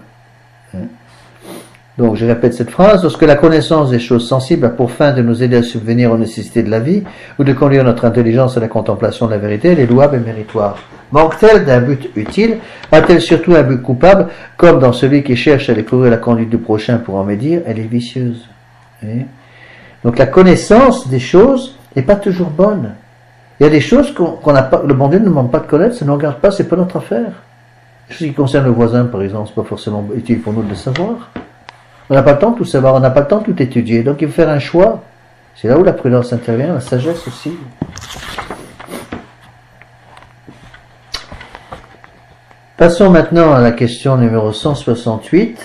Donc je répète cette phrase, lorsque la connaissance des choses sensibles a pour fin de nous aider à subvenir aux nécessités de la vie, ou de conduire notre intelligence à la contemplation de la vérité, elle est louable et méritoire. Manque-t-elle d'un but utile? A-t-elle surtout un but coupable? Comme dans celui qui cherche à découvrir la conduite du prochain pour en médire, elle est vicieuse. Et donc la connaissance des choses n'est pas toujours bonne. Il y a des choses qu'on qu'on n'a pas, le bon Dieu ne demande pas de connaître, ça ne nous regarde pas, c'est pas notre affaire. Les choses qui concernent le voisin, par exemple, c'est pas forcément utile pour nous de le savoir. On n'a pas le temps de tout savoir, on n'a pas le temps de tout étudier, donc il faut faire un choix. C'est là où la prudence intervient, la sagesse aussi. Passons maintenant à la question numéro cent soixante-huit.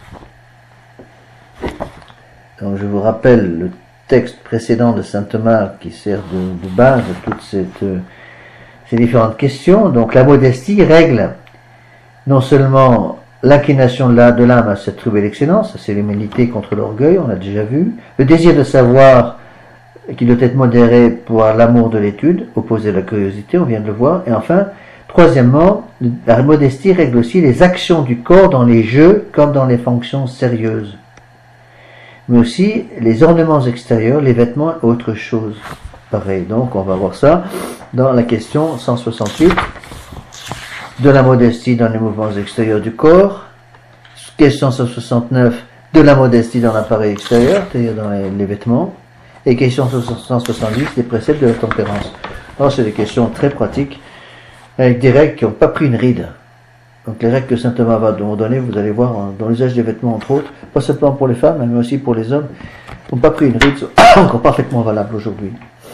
Donc je vous rappelle le texte précédent de saint Thomas qui sert de, de base à toutes cette, euh, ces différentes questions. Donc la modestie règle non seulement l'inclination de l'âme à cette trouver l'excellence, c'est l'humilité contre l'orgueil, on l'a déjà vu, le désir de savoir qui doit être modéré pour l'amour de l'étude, opposé à la curiosité, on vient de le voir, et enfin, troisièmement, la modestie règle aussi les actions du corps dans les jeux comme dans les fonctions sérieuses. mais aussi les ornements extérieurs, les vêtements, autre chose. Pareil, donc on va voir ça dans la question cent soixante-huit, de la modestie dans les mouvements extérieurs du corps. Question cent soixante-neuf, de la modestie dans l'appareil extérieur, c'est-à-dire dans les, les vêtements. Et question cent soixante-dix, les préceptes de la tempérance. Alors c'est des questions très pratiques, avec des règles qui n'ont pas pris une ride. Donc les règles que saint Thomas va nous donner, vous allez voir, dans l'usage des vêtements entre autres, pas seulement pour les femmes, mais aussi pour les hommes, n'ont pas pris une ride, sont encore parfaitement valables aujourd'hui.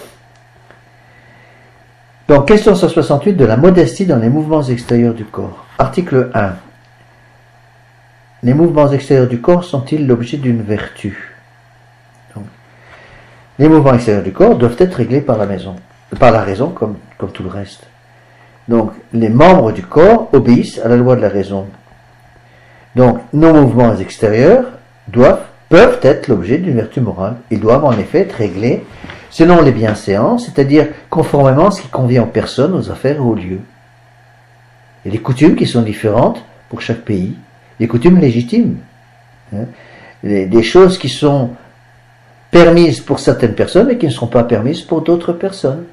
Donc question cent soixante-huit, de la modestie dans les mouvements extérieurs du corps. Article un. Les mouvements extérieurs du corps sont-ils l'objet d'une vertu? Donc, les mouvements extérieurs du corps doivent être réglés par la maison, par la raison comme, comme tout le reste. Donc, les membres du corps obéissent à la loi de la raison. Donc, nos mouvements extérieurs doivent, peuvent être l'objet d'une vertu morale. Ils doivent en effet être réglés selon les bienséances, c'est-à-dire conformément à ce qui convient aux personnes, aux affaires et aux lieux. Il y a des coutumes qui sont différentes pour chaque pays. Des coutumes légitimes, hein, des, des choses qui sont permises pour certaines personnes et qui ne seront pas permises pour d'autres personnes.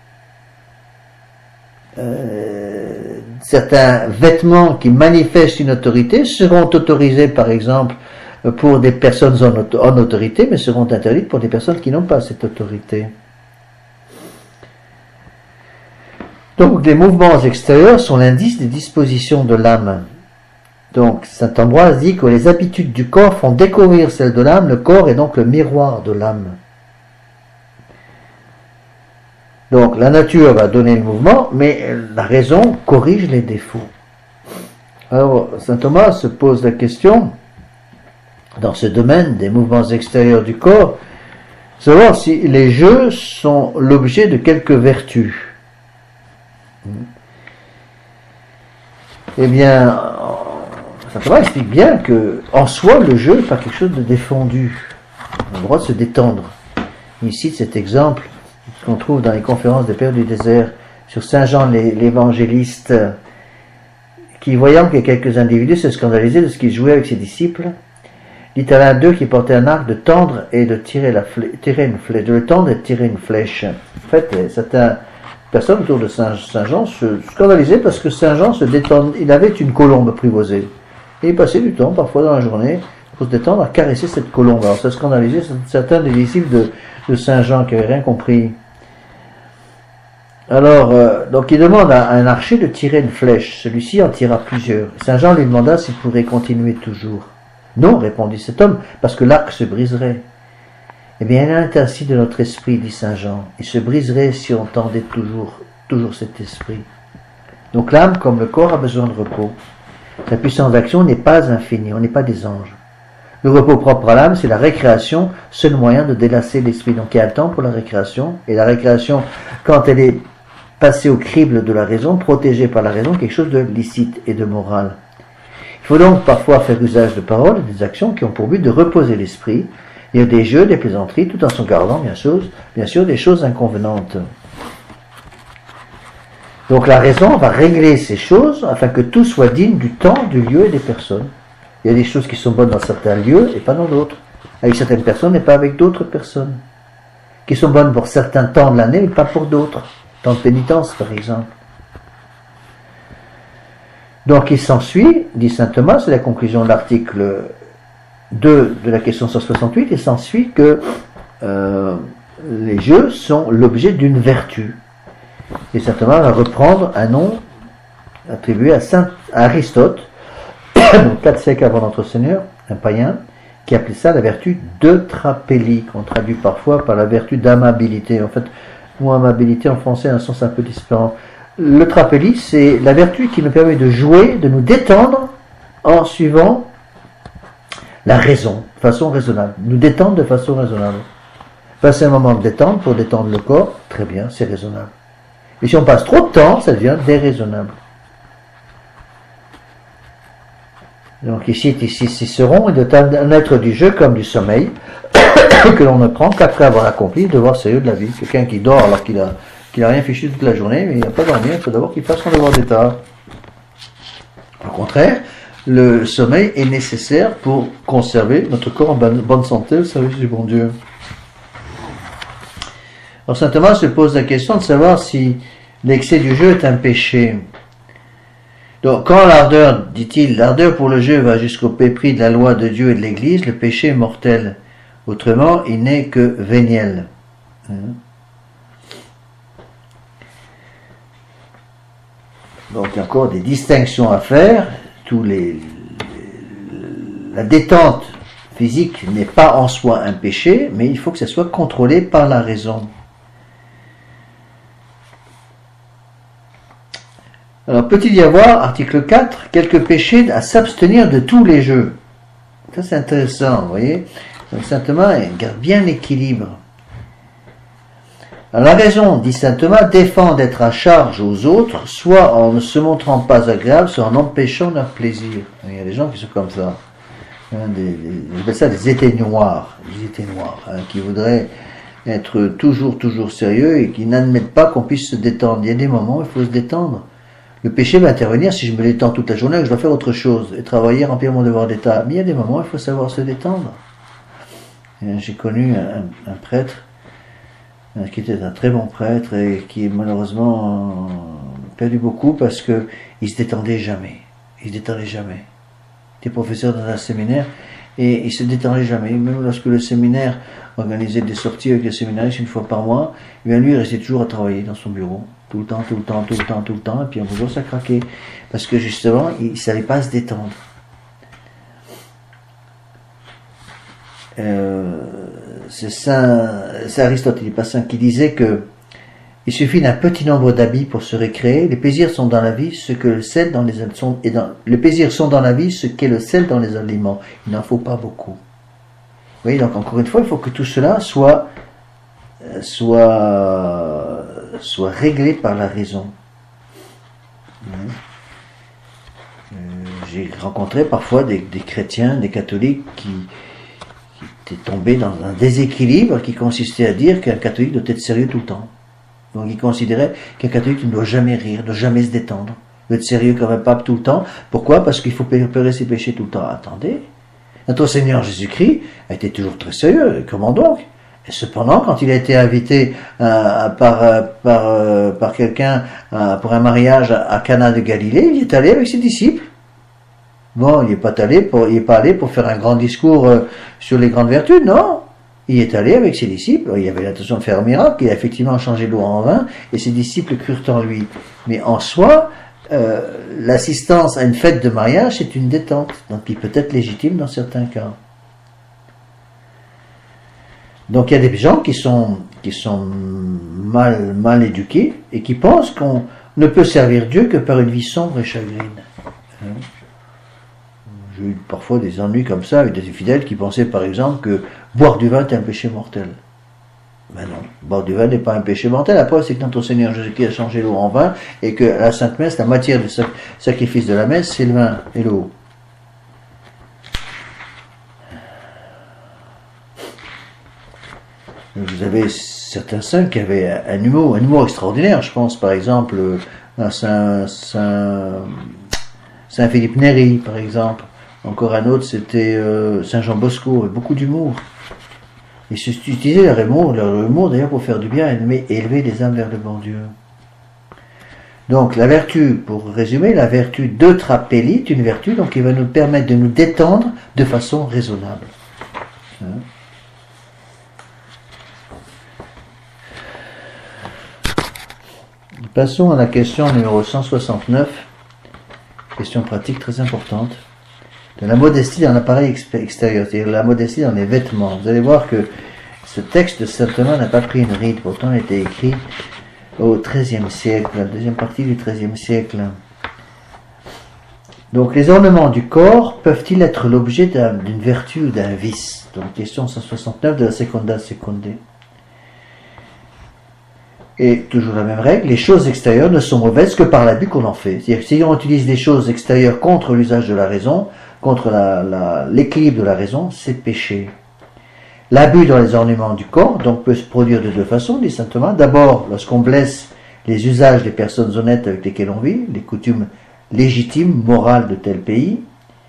Euh, certains vêtements qui manifestent une autorité seront autorisés, par exemple, pour des personnes en, auto, en autorité, mais seront interdits pour des personnes qui n'ont pas cette autorité. Donc, les mouvements extérieurs sont l'indice des dispositions de l'âme. Donc, saint Ambroise dit que les habitudes du corps font découvrir celles de l'âme, le corps est donc le miroir de l'âme. Donc, la nature va donner le mouvement, mais la raison corrige les défauts. Alors, saint Thomas se pose la question, dans ce domaine des mouvements extérieurs du corps, savoir si les jeux sont l'objet de quelques vertus. Eh bien, saint Thomas explique bien que, en soi, le jeu n'est pas quelque chose de défendu. On a le droit de se détendre. Il cite cet exemple qu'on trouve dans les conférences des Pères du désert sur saint Jean l'évangéliste, qui, voyant que quelques individus se scandalisaient de ce qu'il jouait avec ses disciples, dit à l'un d'eux qui portait un arc de tendre et de tirer, la flèche, tirer une flèche, de le tendre et de tirer une flèche. En fait, certaines personnes autour de saint, saint Jean se scandalisaient parce que saint Jean se détendait, il avait une colombe préposée. Et il passait du temps, parfois dans la journée, pour se détendre, à caresser cette colombe. Alors ça scandalisait certains des disciples de, de saint Jean qui n'avaient rien compris. Alors, euh, donc il demande à un archer de tirer une flèche. Celui-ci en tira plusieurs. Saint Jean lui demanda s'il pourrait continuer toujours. Non, répondit cet homme, parce que l'arc se briserait. Eh bien, il en est ainsi de notre esprit, dit saint Jean. Il se briserait si on tendait toujours, toujours cet esprit. Donc l'âme, comme le corps, a besoin de repos. Sa puissance d'action n'est pas infinie, on n'est pas des anges. Le repos propre à l'âme, c'est la récréation, seul moyen de délasser l'esprit. Donc il y a un temps pour la récréation, et la récréation, quand elle est passée au crible de la raison, protégée par la raison, quelque chose de licite et de moral. Il faut donc parfois faire usage de paroles et des actions qui ont pour but de reposer l'esprit. Il y a des jeux, des plaisanteries, tout en se gardant bien sûr, bien sûr des choses inconvenantes. Donc la raison va régler ces choses afin que tout soit digne du temps, du lieu et des personnes. Il y a des choses qui sont bonnes dans certains lieux et pas dans d'autres. Avec certaines personnes et pas avec d'autres personnes. Qui sont bonnes pour certains temps de l'année mais pas pour d'autres. Temps de pénitence par exemple. Donc il s'ensuit, dit saint Thomas, c'est la conclusion de l'article deux de la question cent soixante-huit, il s'ensuit que euh, les jeux sont l'objet d'une vertu. Et saint Thomas va reprendre un nom attribué à saint à Aristote, donc quatre siècles avant notre Seigneur, un païen, qui appelait ça la vertu d'eutrapélie, qu'on traduit parfois par la vertu d'amabilité. En fait, le mot amabilité en français a un sens un peu différent. L'eutrapélie, c'est la vertu qui nous permet de jouer, de nous détendre en suivant la raison, de façon raisonnable. Nous détendre de façon raisonnable. Passer un moment de détente pour détendre le corps, très bien, c'est raisonnable. Et si on passe trop de temps, ça devient déraisonnable. Donc ici, ici Cicéron, il doit en être du jeu comme du sommeil, que l'on ne prend qu'après avoir accompli le devoir sérieux de la vie. Quelqu'un qui dort alors qu'il a, qu'il a rien fichu toute la journée, mais il n'a pas dormi, il faut d'abord qu'il fasse son devoir d'état. Au contraire, le sommeil est nécessaire pour conserver notre corps en bonne santé au service du bon Dieu. Alors saint Thomas se pose la question de savoir si l'excès du jeu est un péché. Donc quand l'ardeur, dit-il, l'ardeur pour le jeu va jusqu'au mépris de la loi de Dieu et de l'Église, le péché est mortel. Autrement, il n'est que véniel. Donc il y a encore des distinctions à faire. Tous les, la détente physique n'est pas en soi un péché, mais il faut que ça soit contrôlé par la raison. Alors, peut-il y avoir, article quatre, quelques péchés à s'abstenir de tous les jeux? Ça, c'est intéressant, vous voyez. Donc, saint Thomas garde bien l'équilibre. Alors, la raison, dit saint Thomas, défend d'être à charge aux autres, soit en ne se montrant pas agréable, soit en empêchant leur plaisir. Il y a des gens qui sont comme ça. Hein, des, des, on appelle ça des étés noirs, des étés noirs, hein, qui voudraient être toujours, toujours sérieux et qui n'admettent pas qu'on puisse se détendre. Il y a des moments où il faut se détendre. Le péché va intervenir si je me détends toute la journée et que je dois faire autre chose et travailler, remplir mon devoir d'état. Mais il y a des moments où il faut savoir se détendre. J'ai connu un, un prêtre qui était un très bon prêtre et qui malheureusement a perdu beaucoup parce que il se détendait jamais. Il se détendait jamais. Il était professeur dans un séminaire et il se détendait jamais. Même lorsque le séminaire organisait des sorties avec les séminaristes une fois par mois, eh bien lui il restait toujours à travailler dans son bureau. Tout le temps, tout le temps, tout le temps, tout le temps, et puis un jour ça craquait. Parce que justement, il ne savait pas se détendre. Euh, c'est Saint, Saint Aristote, il n'est pas saint, qui disait que il suffit d'un petit nombre d'habits pour se récréer. Les plaisirs sont dans la vie ce que le sel dans les sont, et dans, les plaisirs sont dans la vie ce qu'est le sel dans les aliments. Il n'en faut pas beaucoup. Vous voyez, donc encore une fois, il faut que tout cela soit soit soit réglé par la raison. Euh, j'ai rencontré parfois des, des chrétiens, des catholiques qui, qui étaient tombés dans un déséquilibre qui consistait à dire qu'un catholique doit être sérieux tout le temps. Donc ils considéraient qu'un catholique ne doit jamais rire, ne doit jamais se détendre, doit être sérieux comme un pape tout le temps. Pourquoi? Parce qu'il faut pérer ses péchés tout le temps. Attendez, notre Seigneur Jésus-Christ a été toujours très sérieux. Comment donc? Et cependant, quand il a été invité euh, par euh, par euh, par quelqu'un euh, pour un mariage à Cana de Galilée, il est allé avec ses disciples. Bon, il n'est pas allé pour il est pas allé pour faire un grand discours euh, sur les grandes vertus, non. Il est allé avec ses disciples. Il avait l'intention de faire un miracle. Il a effectivement changé l'eau en vin, et ses disciples crurent en lui. Mais en soi, euh, l'assistance à une fête de mariage, c'est une détente, donc qui peut être légitime dans certains cas. Donc il y a des gens qui sont qui sont mal mal éduqués et qui pensent qu'on ne peut servir Dieu que par une vie sombre et chagrine. Hein? J'ai eu parfois des ennuis comme ça avec des fidèles qui pensaient par exemple que boire du vin est un péché mortel. Ben non, boire du vin n'est pas un péché mortel. La preuve c'est que notre Seigneur Jésus-Christ a changé l'eau en vin et que à la Sainte Messe, la matière du sacrifice de la messe, c'est le vin et l'eau. Vous avez certains saints qui avaient un humour, un humour extraordinaire. Je pense par exemple à Saint, Saint, Saint Philippe Néri, par exemple. Encore un autre, c'était euh, Saint Jean Bosco, avec beaucoup d'humour. Ils utilisaient leur humour, leur humour d'ailleurs pour faire du bien et élever les âmes vers le bon Dieu. Donc la vertu, pour résumer, la vertu d'eutrapelie est une vertu donc qui va nous permettre de nous détendre de façon raisonnable. Hein? Passons à la question numéro cent soixante-neuf, question pratique très importante, de la modestie dans l'appareil extérieur, c'est-à-dire la modestie dans les vêtements. Vous allez voir que ce texte de saint Thomas n'a pas pris une ride, pourtant il a été écrit au treizième siècle, la deuxième partie du treizième siècle. Donc les ornements du corps peuvent-ils être l'objet d'une vertu ou d'un vice? Donc question cent soixante-neuf de la Seconda Seconde. Et toujours la même règle, les choses extérieures ne sont mauvaises que par l'abus qu'on en fait. C'est-à-dire que si on utilise des choses extérieures contre l'usage de la raison, contre l'équilibre de la raison, c'est péché. L'abus dans les ornements du corps donc peut se produire de deux façons, dit saint Thomas. D'abord, lorsqu'on blesse les usages des personnes honnêtes avec lesquelles on vit, les coutumes légitimes, morales de tel pays,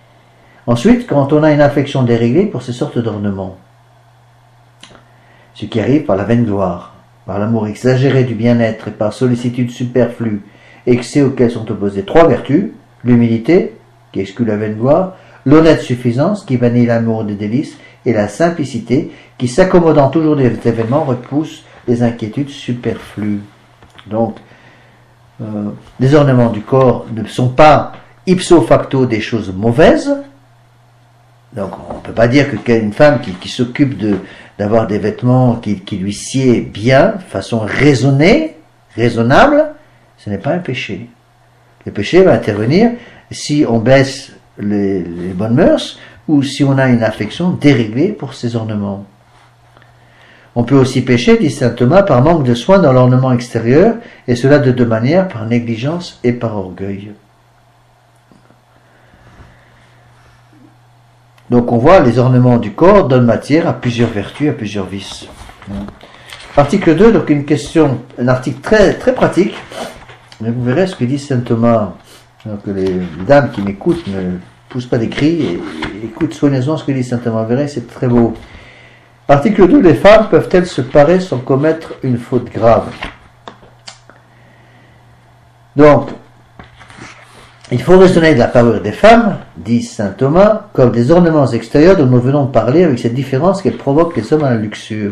Ensuite, quand on a une affection déréglée pour ces sortes d'ornements, ce qui arrive par la vaine gloire, par l'amour exagéré du bien-être et par sollicitude superflue, excès auxquels sont opposées trois vertus, l'humilité, qui exclut la vaine gloire, l'honnête suffisance, qui bannit l'amour des délices, et la simplicité, qui s'accommodant toujours des événements, repousse les inquiétudes superflues. Donc, euh, les ornements du corps ne sont pas ipso facto des choses mauvaises. Donc, on ne peut pas dire que une femme qui, qui s'occupe de d'avoir des vêtements qui, qui lui sied bien, de façon raisonnée, raisonnable, ce n'est pas un péché. Le péché va intervenir si on baisse les, les bonnes mœurs ou si on a une affection déréglée pour ces ornements. On peut aussi pécher, dit saint Thomas, par manque de soin dans l'ornement extérieur, et cela de deux manières, par négligence et par orgueil. Donc on voit, les ornements du corps donnent matière à plusieurs vertus, à plusieurs vices. Article deux, donc une question, un article très, très pratique, mais vous verrez ce que dit saint Thomas. Donc les, les dames qui m'écoutent ne poussent pas des cris et, et écoutent soigneusement ce que dit saint Thomas. Vous verrez, c'est très beau. Article deux, les femmes peuvent-elles se parer sans commettre une faute grave? Donc, il faut raisonner de la parure des femmes, dit saint Thomas, comme des ornements extérieurs dont nous venons de parler, avec cette différence qu'elles provoquent les hommes à la luxure.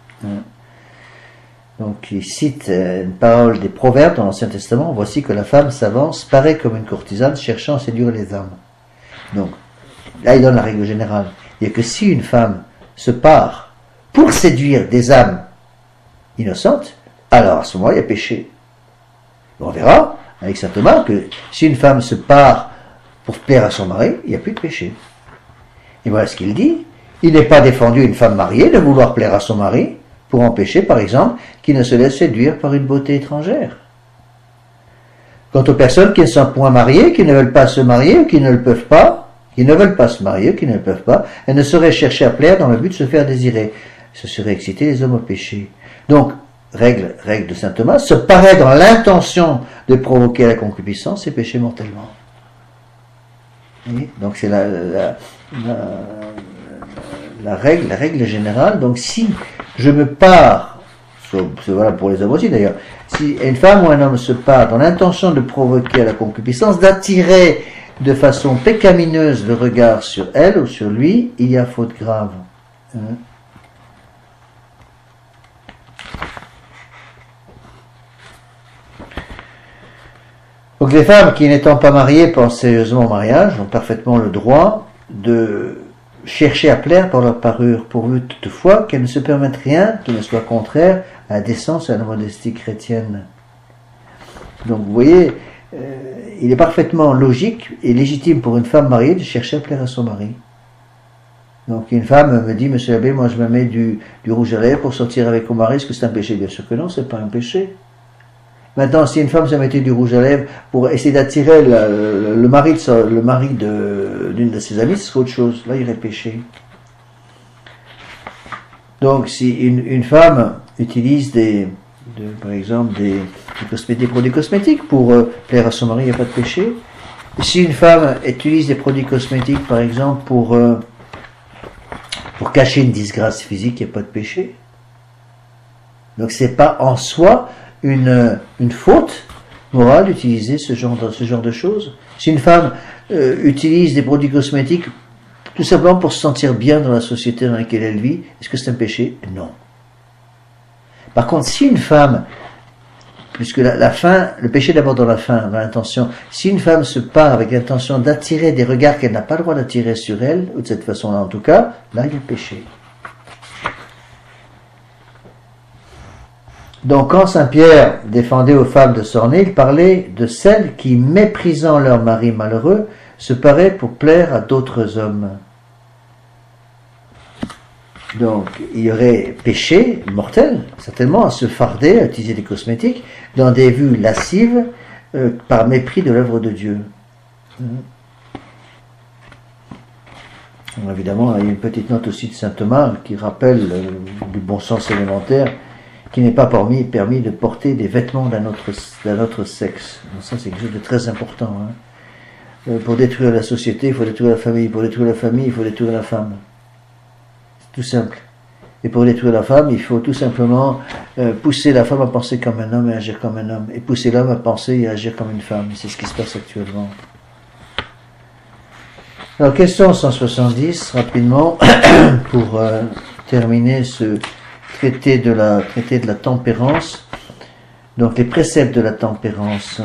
Donc, il cite une parole des Proverbes dans l'Ancien Testament. Voici que la femme s'avance, paraît comme une courtisane, cherchant à séduire les hommes. Donc, là, il donne la règle générale. Il y a que si une femme se part pour séduire des âmes innocentes, alors à ce moment, il y a péché. On verra avec saint Thomas que si une femme se part pour plaire à son mari, il n'y a plus de péché. Et voilà ce qu'il dit. Il n'est pas défendu à une femme mariée de vouloir plaire à son mari pour empêcher, par exemple, qu'il ne se laisse séduire par une beauté étrangère. Quant aux personnes qui ne sont point mariées, qui ne veulent pas se marier ou qui ne le peuvent pas, qui ne veulent pas se marier, qui ne le peuvent pas, elles ne sauraient chercher à plaire dans le but de se faire désirer. Ce serait exciter les hommes au péché. Donc, règle, règle de saint Thomas, se parer dans l'intention de provoquer la concupiscence et pécher mortellement. Et donc c'est la, la, la, la règle, la règle générale. Donc si je me pars, c'est voilà pour les hommes aussi d'ailleurs, si une femme ou un homme se part dans l'intention de provoquer la concupiscence, d'attirer de façon pécamineuse le regard sur elle ou sur lui, il y a faute grave. Hein? Donc les femmes qui n'étant pas mariées pensent sérieusement au mariage ont parfaitement le droit de chercher à plaire par leur parure, pourvu toutefois qu'elles ne se permettent rien qui ne soit contraire à la décence et à la modestie chrétienne. Donc vous voyez, euh, il est parfaitement logique et légitime pour une femme mariée de chercher à plaire à son mari. Donc une femme me dit, monsieur l'abbé, moi je me mets du, du rouge à lèvres pour sortir avec mon mari, est-ce que c'est un péché? Bien sûr que non, c'est pas un péché. Maintenant, si une femme se mettait du rouge à lèvres pour essayer d'attirer le, le, le mari de sa, le mari de, d'une de ses amies, ce serait autre chose. Là, il y aurait péché. Donc, si une, une femme utilise des, de, par exemple, des, des cosmétiques, produits cosmétiques pour euh, plaire à son mari, il n'y a pas de péché. Si une femme utilise des produits cosmétiques, par exemple, pour, euh, pour cacher une disgrâce physique, il n'y a pas de péché. Donc, c'est pas en soi Une, une faute morale d'utiliser ce genre de, ce genre de choses. Si une femme euh, utilise des produits cosmétiques tout simplement pour se sentir bien dans la société dans laquelle elle vit, est-ce que c'est un péché? Non. Par contre, si une femme, puisque la, la fin, le péché d'abord dans la fin, dans l'intention, si une femme se part avec l'intention d'attirer des regards qu'elle n'a pas le droit d'attirer sur elle, ou de cette façon-là en tout cas, là il y a péché. Donc, quand saint Pierre défendait aux femmes de s'orner, il parlait de celles qui, méprisant leur mari malheureux, se paraient pour plaire à d'autres hommes. Donc, il y aurait péché mortel, certainement, à se farder, à utiliser des cosmétiques, dans des vues lascives, euh, par mépris de l'œuvre de Dieu. Alors, évidemment, il y a une petite note aussi de saint Thomas qui rappelle euh, du bon sens élémentaire, qui n'est pas permis, permis de porter des vêtements d'un autre, d'un autre sexe. Donc ça, c'est quelque chose de très important. Hein. Euh, pour détruire la société, il faut détruire la famille. Pour détruire la famille, il faut détruire la femme. C'est tout simple. Et pour détruire la femme, il faut tout simplement euh, pousser la femme à penser comme un homme et agir comme un homme. Et pousser l'homme à penser et agir comme une femme. C'est ce qui se passe actuellement. Alors, question cent soixante-dix, rapidement, pour euh, terminer ce traité de la traité de la tempérance. Donc, les préceptes de la tempérance.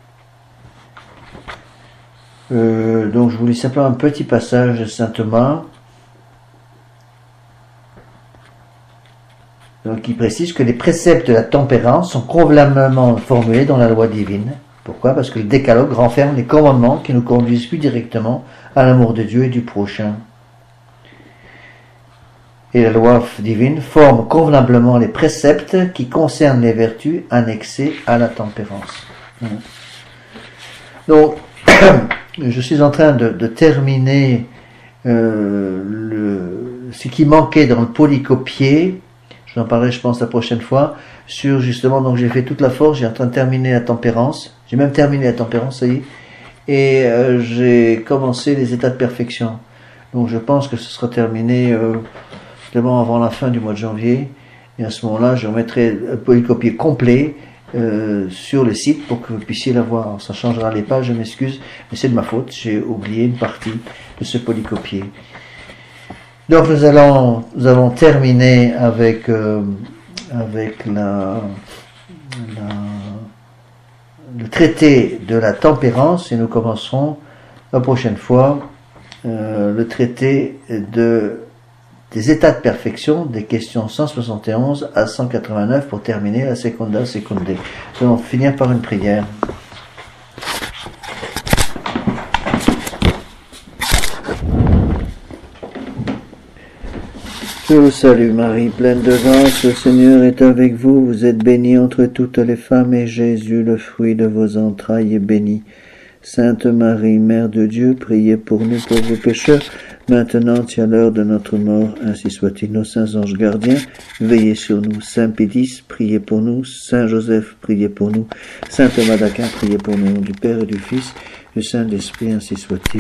Euh, donc, je vous lis simplement un petit passage de saint Thomas. Donc, qui précise que les préceptes de la tempérance sont convenablement formulés dans la loi divine. Pourquoi? Parce que le décalogue renferme les commandements qui nous conduisent plus directement à l'amour de Dieu et du prochain. Et la loi divine forme convenablement les préceptes qui concernent les vertus annexées à la tempérance. Donc, je suis en train de, de terminer euh, le, ce qui manquait dans le polycopier. Je vous en parlerai, je pense, la prochaine fois, sur justement, donc j'ai fait toute la force, j'ai en train de terminer la tempérance, j'ai même terminé la tempérance, ça y est, et euh, j'ai commencé les états de perfection. Donc je pense que ce sera terminé euh, vraiment avant la fin du mois de janvier, et à ce moment-là, je remettrai un polycopier complet euh, sur le site pour que vous puissiez l'avoir. Ça changera les pages, je m'excuse, mais c'est de ma faute, j'ai oublié une partie de ce polycopier. Donc nous allons, nous avons terminé avec euh, avec la, la le traité de la tempérance et nous commencerons la prochaine fois euh, le traité de des états de perfection, des questions cent soixante et onze à cent quatre-vingt-neuf pour terminer la seconda secunde. Nous allons finir par une prière. Je vous salue Marie, pleine de grâce, le Seigneur est avec vous, vous êtes bénie entre toutes les femmes et Jésus, le fruit de vos entrailles, est béni. Sainte Marie, Mère de Dieu, priez pour nous pauvres pécheurs, maintenant et à l'heure de notre mort, ainsi soit-il. Nos saints anges gardiens, veillez sur nous. Saint Pédis, priez pour nous. Saint Joseph, priez pour nous. Saint Thomas d'Aquin, priez pour nous. Du Père et du Fils, du Saint-Esprit, ainsi soit-il.